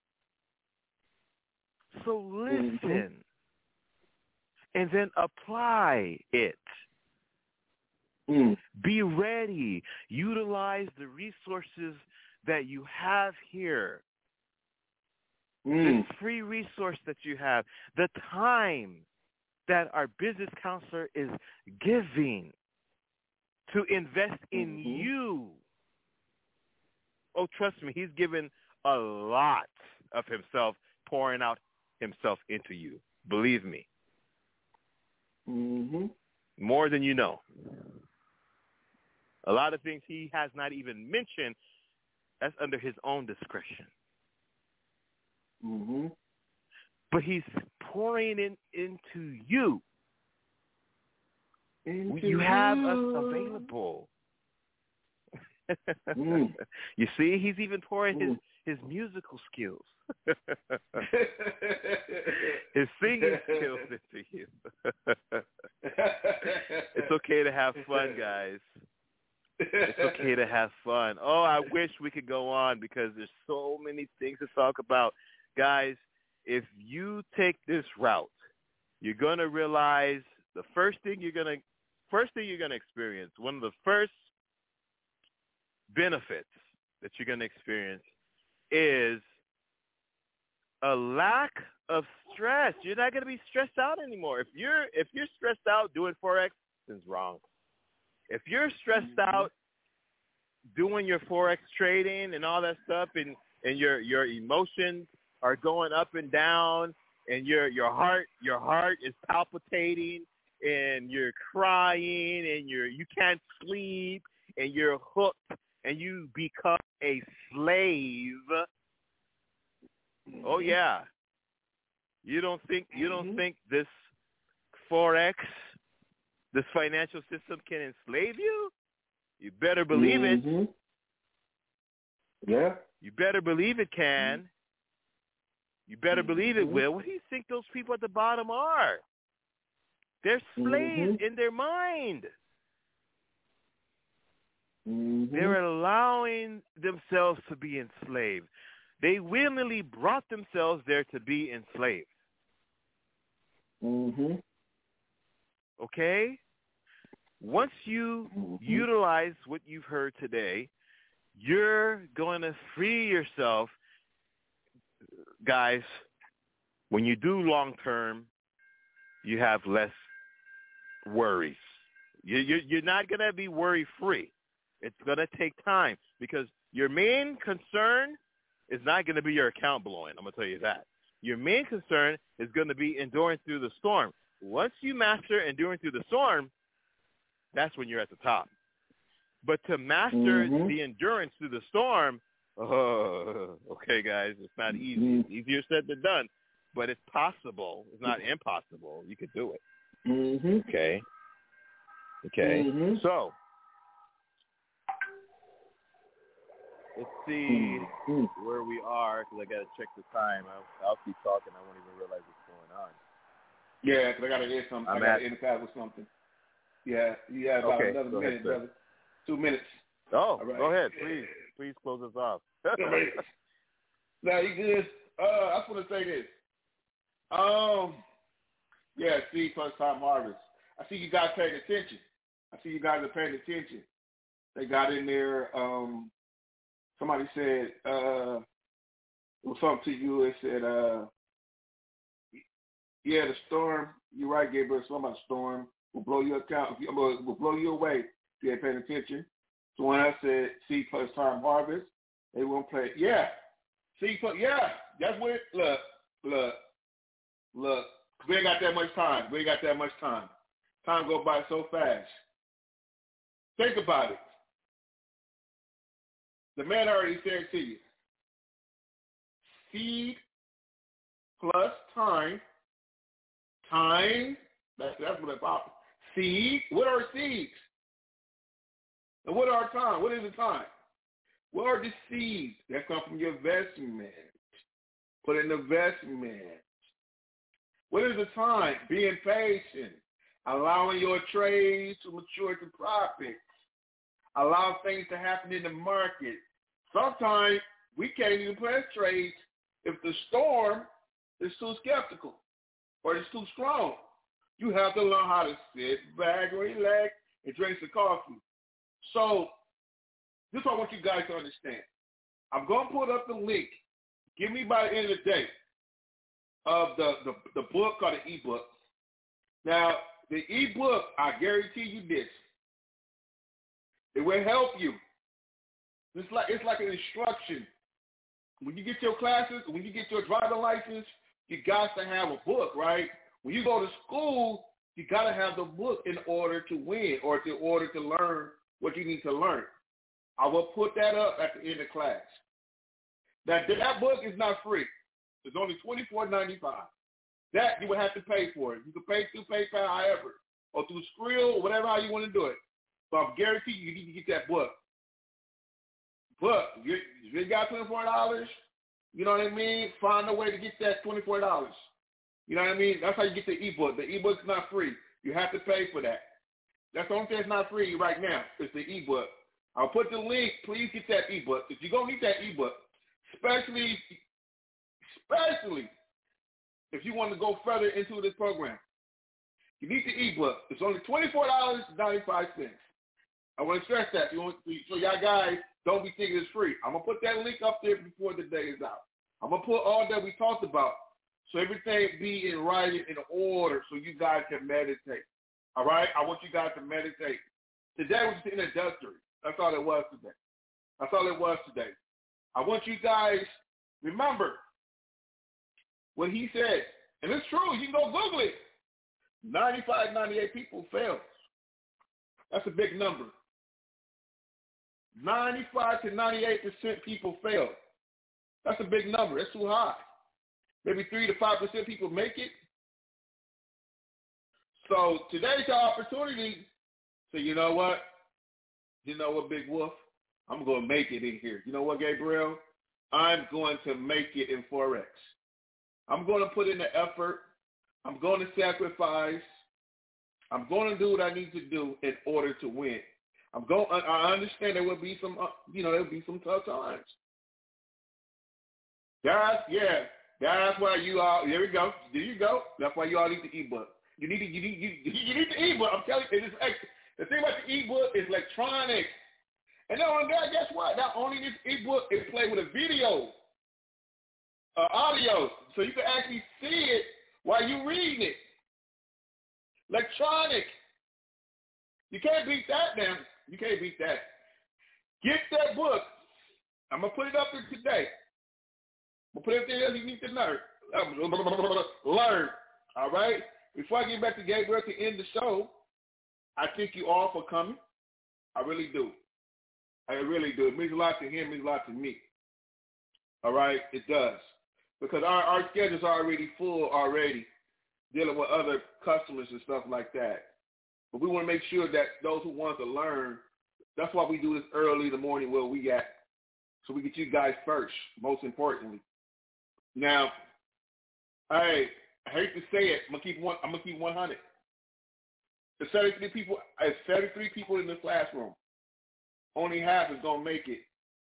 So listen Mhm. and then apply it. Mm. Be ready. Utilize the resources that you have here. Mm. This free resource that you have, the time that our business counselor is giving to invest in Mhm. you. Oh, trust me, he's given a lot of himself, pouring out himself into you. Believe me, Mhm. more than you know. A lot of things he has not even mentioned, that's under his own discretion. Mhm. But he's pouring in into you. Into You have you. us available. Mm. You see, he's even pouring his, Mm. his musical skills, his singing skills into you. It's okay to have fun, guys. It's okay to have fun. Oh, I wish we could go on because there's so many things to talk about. Guys, if you take this route, you're going to realize the first thing you're going to first thing you're going to experience, one of the first benefits that you're going to experience is a lack of stress. You're not going to be stressed out anymore. If you're if you're stressed out doing Forex, something's wrong. If you're stressed Mm-hmm. out doing your Forex trading and all that stuff, and, and your your emotions are going up and down, and your your heart your heart is palpitating, and you're crying, and you're you can't sleep, and you're hooked, and you become a slave. Oh yeah. You don't think you don't Mhm. think this Forex, this financial system can enslave you? You better believe it. Mhm. Yeah. You better believe it can. You better believe it Mhm. will. What do you think those people at the bottom are? They're slaves Mhm. in their mind. Mhm. They're allowing themselves to be enslaved. They willingly brought themselves there to be enslaved. Mhm. Okay? Once you Mhm. utilize what you've heard today, you're going to free yourself. Guys, when you do long term, you have less worries. You, you, you're not going to be worry-free. It's going to take time because your main concern is not going to be your account blowing. I'm going to tell you that. Your main concern is going to be enduring through the storm. Once you master enduring through the storm, that's when you're at the top. But to master mm-hmm. the endurance through the storm, oh, okay, guys, it's not easy. Mm-hmm. It's easier said than done, but it's possible. It's not impossible. You could do it. Mm-hmm. Okay. Okay. Mm-hmm. So, let's see mm-hmm. where we are because I got to check the time. I'll, I'll keep talking. I won't even realize what's going on. Yeah, because I got to end something. I'm I got to interfere with something. Yeah, you have about okay, another minute, ahead, brother. Two minutes. Oh, right. Go ahead, please. Please close us off. Now, you good. Uh, I just want to say this. Um, yeah, see, first time harvest. I see you guys paying attention. I see you guys are paying attention. They got in there. Um, somebody said uh, it was something to you. It said, uh, yeah, the storm. You're right, Gabriel. Something about storm will blow your account. Will blow you away if you ain't paying attention. So when I said seed first time harvest, they won't play. Yeah, seed first. Yeah, that's what. It, look, look, look. We ain't got that much time. We ain't got that much time. Time go by so fast. Think about it. The man already said to you, seed plus time, time, that's, that's what it's about. Seed, what are seeds? And what are time? What is the time? What are the seeds that come from your investment? Put in the investment. What is the time? Being patient. Allowing your trades to mature to profit. Allow things to happen in the market. Sometimes we can't even place trades if the storm is too skeptical or it's too strong. You have to learn how to sit back, relax, and drink some coffee. So this is what I want you guys to understand. I'm going to put up the link. Give me by the end of the day of the, the, the book or the ebook. Now, the ebook, I guarantee you this. It will help you. It's like, it's like an instruction. When you get your classes, when you get your driver's license, you got to have a book, right? When you go to school, you got to have the book in order to win or in order to learn what you need to learn. I will put that up at the end of class. That, that book is not free. It's only twenty-four ninety-five. That you would have to pay for it. You can pay through PayPal, however, or through Skrill, or whatever how you want to do it. But I'm guaranteed you need to get that book. But if you, if you got twenty-four dollars, you know what I mean? Find a way to get that twenty-four dollars. You know what I mean? That's how you get the ebook. The ebook's not free. You have to pay for that. That's the only thing that's not free right now is the ebook. I'll put the link. Please get that ebook. If you're going to need that ebook, especially, especially if you want to go further into this program, you need the ebook. It's only twenty-four dollars and ninety-five cents. I want to stress that. You want, so y'all guys don't be thinking it's free. I'm going to put that link up there before the day is out. I'm going to put all that we talked about so everything be in writing in order so you guys can meditate. All right? I want you guys to meditate. Today was an introductory. That's all it was today. That's all it was today. I want you guys, remember what he said. And it's true. You can go Google it. ninety-five, ninety-eight people failed. That's a big number. ninety-five to ninety-eight percent people fail. That's a big number. That's too high. Maybe three to five percent people make it. So today's your opportunity. So you know what? You know what, Big Wolf? I'm going to make it in here. You know what, Gabriel? I'm going to make it in Forex. I'm going to put in the effort. I'm going to sacrifice. I'm going to do what I need to do in order to win. I'm going. I understand there will be some, you know, there will be some tough times. Guys, yeah, that's why you all. There we go. There you go. That's why you all need the ebook. You need, you need, you, you need the ebook. I'm telling you, it's the thing about the ebook is electronic. And not only that, guess what? Not only this ebook is played with a video, uh, audio, so you can actually see it while you're reading it. Electronic. You can't beat that, damn. You can't beat that. Get that book. I'm going to put it up there today. I'm going to put everything else you need to learn. Learn. All right? Before I get back to Gabriel to end the show, I thank you all for coming. I really do. I really do. It means a lot to him. It means a lot to me. All right? It does. Because our, our schedules are already full already, dealing with other customers and stuff like that. But we want to make sure that those who want to learn, that's why we do this early in the morning where we at. So we get you guys first, most importantly. Now, I, I hate to say it, I'm gonna keep one. I'm gonna keep one hundred. There's seventy-three people. There's seventy-three people in this classroom. Only half is gonna make it.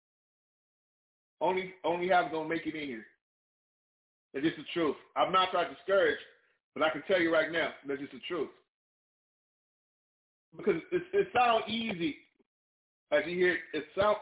Only only half is gonna make it in here. It's just the truth. I'm not trying to discourage, but I can tell you right now, that's just the truth. Because it, it sounds easy as you hear it. It sounds.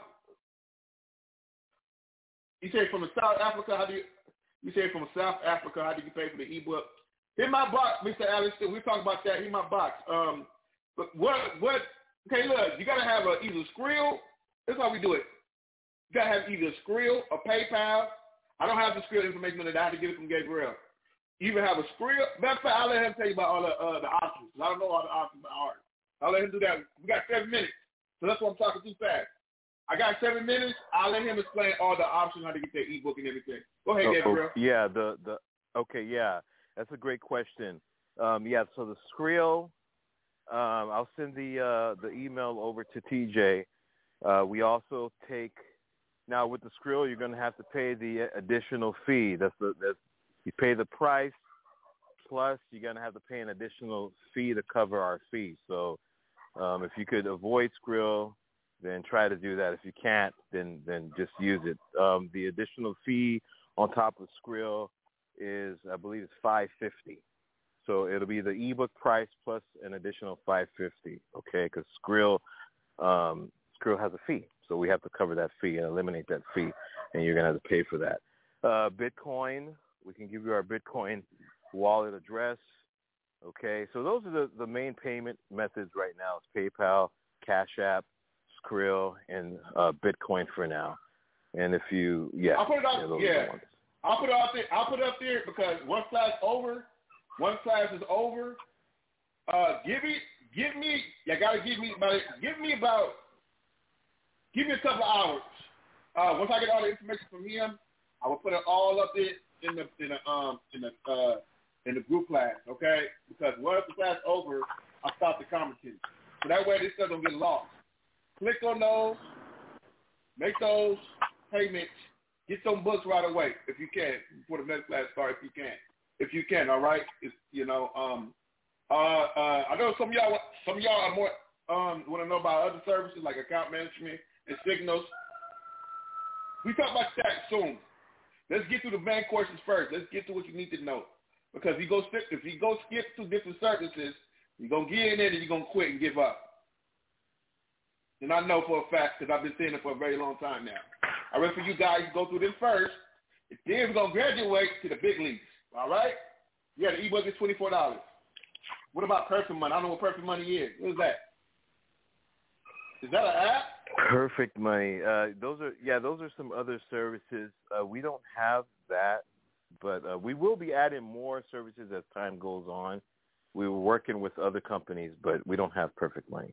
You say from South Africa, how do you? You say from South Africa, how do you pay for the ebook? In my box, Mister Alex, we talk about that. In my box. Um, but what? What? Okay, look, you gotta have a, either Skrill. That's how we do it. You gotta have either Skrill or PayPal. I don't have the Skrill information on it. I have to get it from Gabriel. You even have a Skrill. Matter of fact, I'll let him tell you about all the uh, the options. I don't know all the options by heart. I'll let him do that. We got seven minutes, so that's why I'm talking too fast. I got seven minutes. I'll let him explain all the options, how to get their ebook and everything. Go ahead, oh, Gabriel. Oh, yeah, the, the okay, yeah, that's a great question. Um, yeah, so the Skrill, um, I'll send the uh, the email over to T J. Uh, we also take now with the Skrill, you're going to have to pay the additional fee. That's the that's you pay the price plus you're going to have to pay an additional fee to cover our fee. So um, if you could avoid Skrill, then try to do that. If you can't, then then just use it. Um, the additional fee on top of Skrill is, I believe, it's five fifty. So it'll be the ebook price plus an additional five fifty. Okay, because Skrill um, Skrill has a fee, so we have to cover that fee and eliminate that fee, and you're gonna have to pay for that. Uh, Bitcoin, we can give you our Bitcoin wallet address. Okay, so those are the, the main payment methods right now. It's PayPal, Cash App, Skrill, and uh, Bitcoin for now. And if you, yeah, I'll put it up. yeah, Yeah, I'll put it up there. I'll put it up there because once class over, once class is over, uh, give me, give me. You gotta give me about, give me about, give me a couple of hours. Uh, once I get all the information from him, I will put it all up there in the in the um in the uh in the group class. Okay, because once the class over, I'll stop the commenting. So that way this stuff don't get lost. Click on those, make those payments, get some books right away if you can before the next class starts. If you can, if you can, all right. It's, you know, um, uh, uh, I know some of y'all, some of y'all are more um want to know about other services like account management and signals. We talk about that soon. Let's get through the main courses first. Let's get to what you need to know because if you go skip, if you go skip through different services, you're gonna get in there and you're gonna quit and give up. And I know for a fact because I've been saying it for a very long time now. I ready for you guys to go through this first. And then we're going to graduate to the big leagues. All right? Yeah, the ebook is twenty-four dollars. What about Perfect Money? I don't know what Perfect Money is. What is that? Is that an app? Perfect Money. Uh, those are, yeah, those are some other services. Uh, we don't have that, but uh, we will be adding more services as time goes on. We were working with other companies, but we don't have Perfect Money.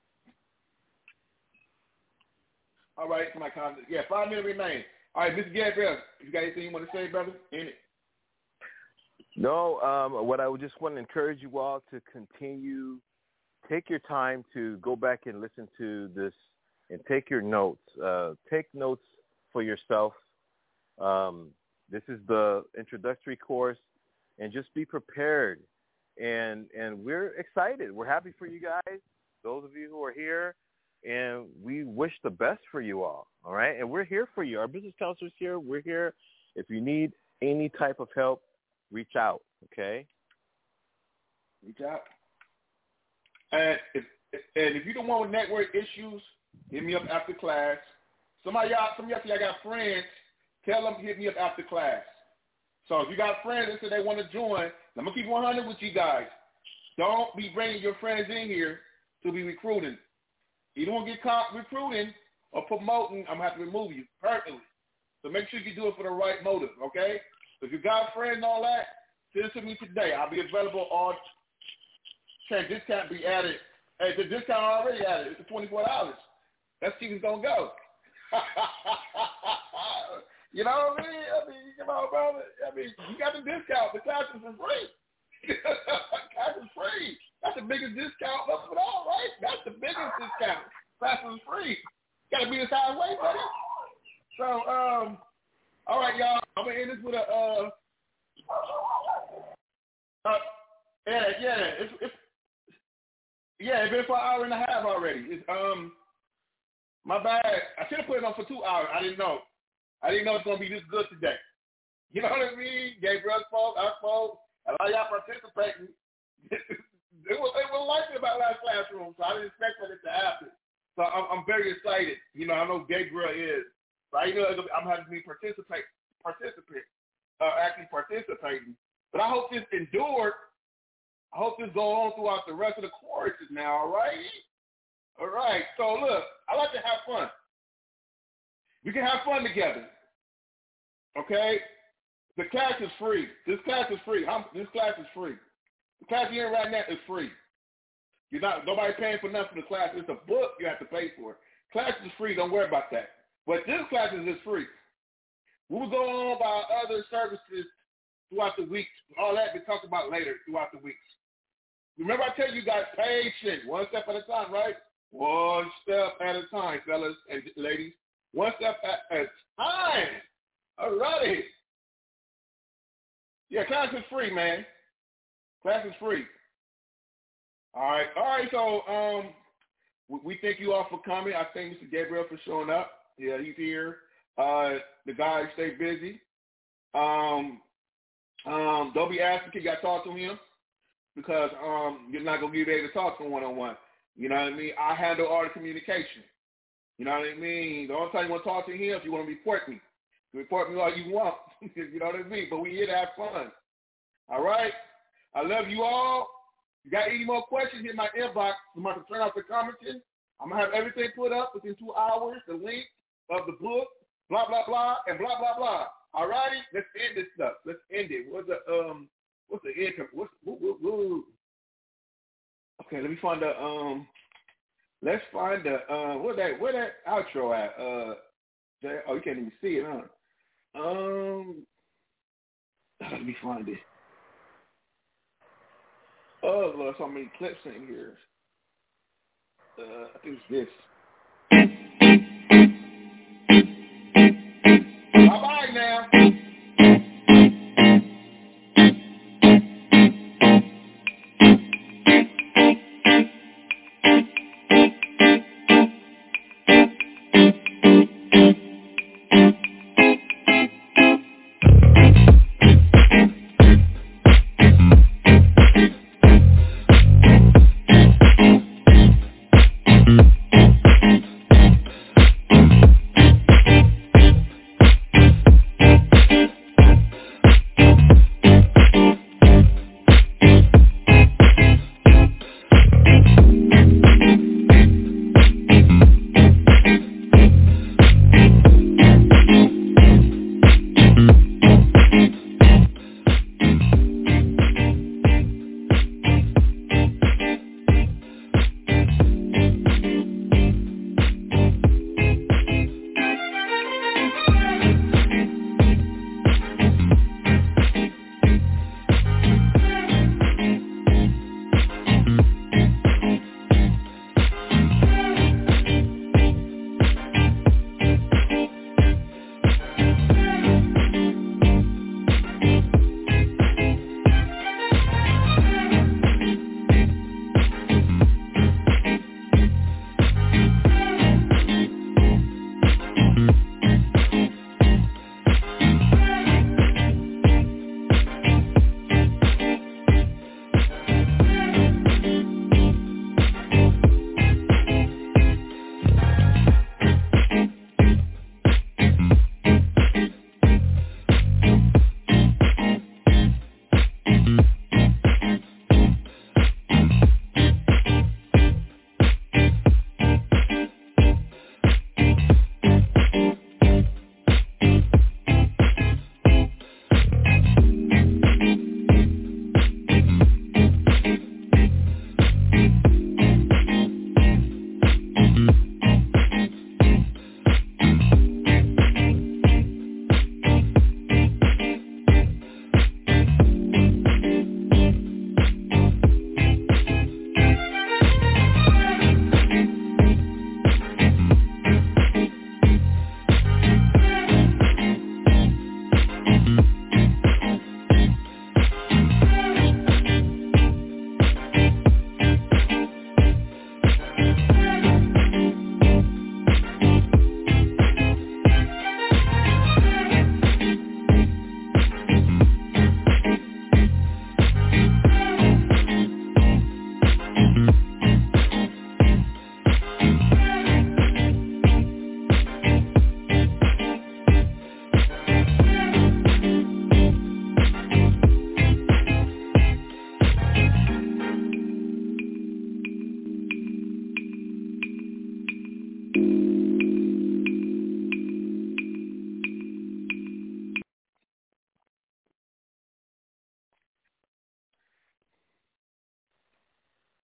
All right, my comment. Yeah, five minutes remain. All right, Mister Gabriel, you got anything you want to say, brother? In it. No, um, what I would just want to encourage you all to continue, take your time to go back and listen to this and take your notes. Uh, take notes for yourself. Um, this is the introductory course, and just be prepared. And and we're excited. We're happy for you guys, those of you who are here. And we wish the best for you all, all right? And we're here for you. Our business counselor's here. We're here. If you need any type of help, reach out, okay? Reach out. And if and if you don't want network issues, hit me up after class. Some of y'all, some of y'all say I got friends. Tell them hit me up after class. So if you got friends that say they want to join, I'm gonna keep one hundred with you guys. Don't be bringing your friends in here to be recruiting. You don't want to get caught recruiting or promoting, I'm going to have to remove you permanently. So make sure you do it for the right motive, okay? If you got a friend and all that, send it to me today. I'll be available on, okay, discount be added. Hey, the discount already added. It's twenty-four dollars. That's cheap as going to go. You know what I mean? I mean, come on, brother. I mean, you got the discount. The class is for free. Class is free. That's the biggest discount of it all, right? That's the biggest discount. Class is free. Got to be this high way, buddy. So, um, all right, y'all. I'm gonna end this with a uh, uh yeah, yeah, it's, it's yeah, it's been for an hour and a half already. It's um, my bad. I should have put it on for two hours. I didn't know. I didn't know it's gonna be this good today. You know what I mean? Gabriel spoke, I spoke. A lot of y'all participating. It was it was like it about last classroom, so I didn't expect for it to happen. So I'm, I'm very excited. You know, I know Gabriel is. So I know I'm having to be participate, participant, uh, actually participating. But I hope this endured. I hope this goes on throughout the rest of the courses now. All right. All right. So look, I like to have fun. We can have fun together. Okay? The class is free. This class is free. I'm, this class is free. The class you're in right now is free. You're not nobody paying for nothing for the class. It's a book you have to pay for. Class is free. Don't worry about that. But this class is just free. We will go on about other services throughout the weeks. All that we talk about later throughout the weeks. Remember I tell you guys, patient. One step at a time, right? One step at a time, fellas and ladies. One step at a time. All righty. Yeah, class is free, man. Class is free. All right. All right, so um, we, we thank you all for coming. I thank Mister Gabriel for showing up. Yeah, he's here. Uh, the guys stay busy. Um, um, don't be asking if you got to talk to him because um, you're not going to be able to talk to him one-on-one. You know what I mean? I handle all the communication. You know what I mean? The only time you want to talk to him if you want to report me. You report me all you want. You know what I mean? But we here to have fun. All right? I love you all. You got any more questions, hit my inbox. I'm about to turn off the commenting. I'm going to have everything put up within two hours, the link of the book, blah, blah, blah, and blah, blah, blah. All righty? Let's end this stuff. Let's end it. What's the, um, what's the income? What's, woo, woo, woo. Okay, let me find the, um, let's find the, uh, where that, where that outro at? Uh, oh, you can't even see it, huh? Um, let me find it. Oh, Lord, so many clips in here. Uh, I think it's this.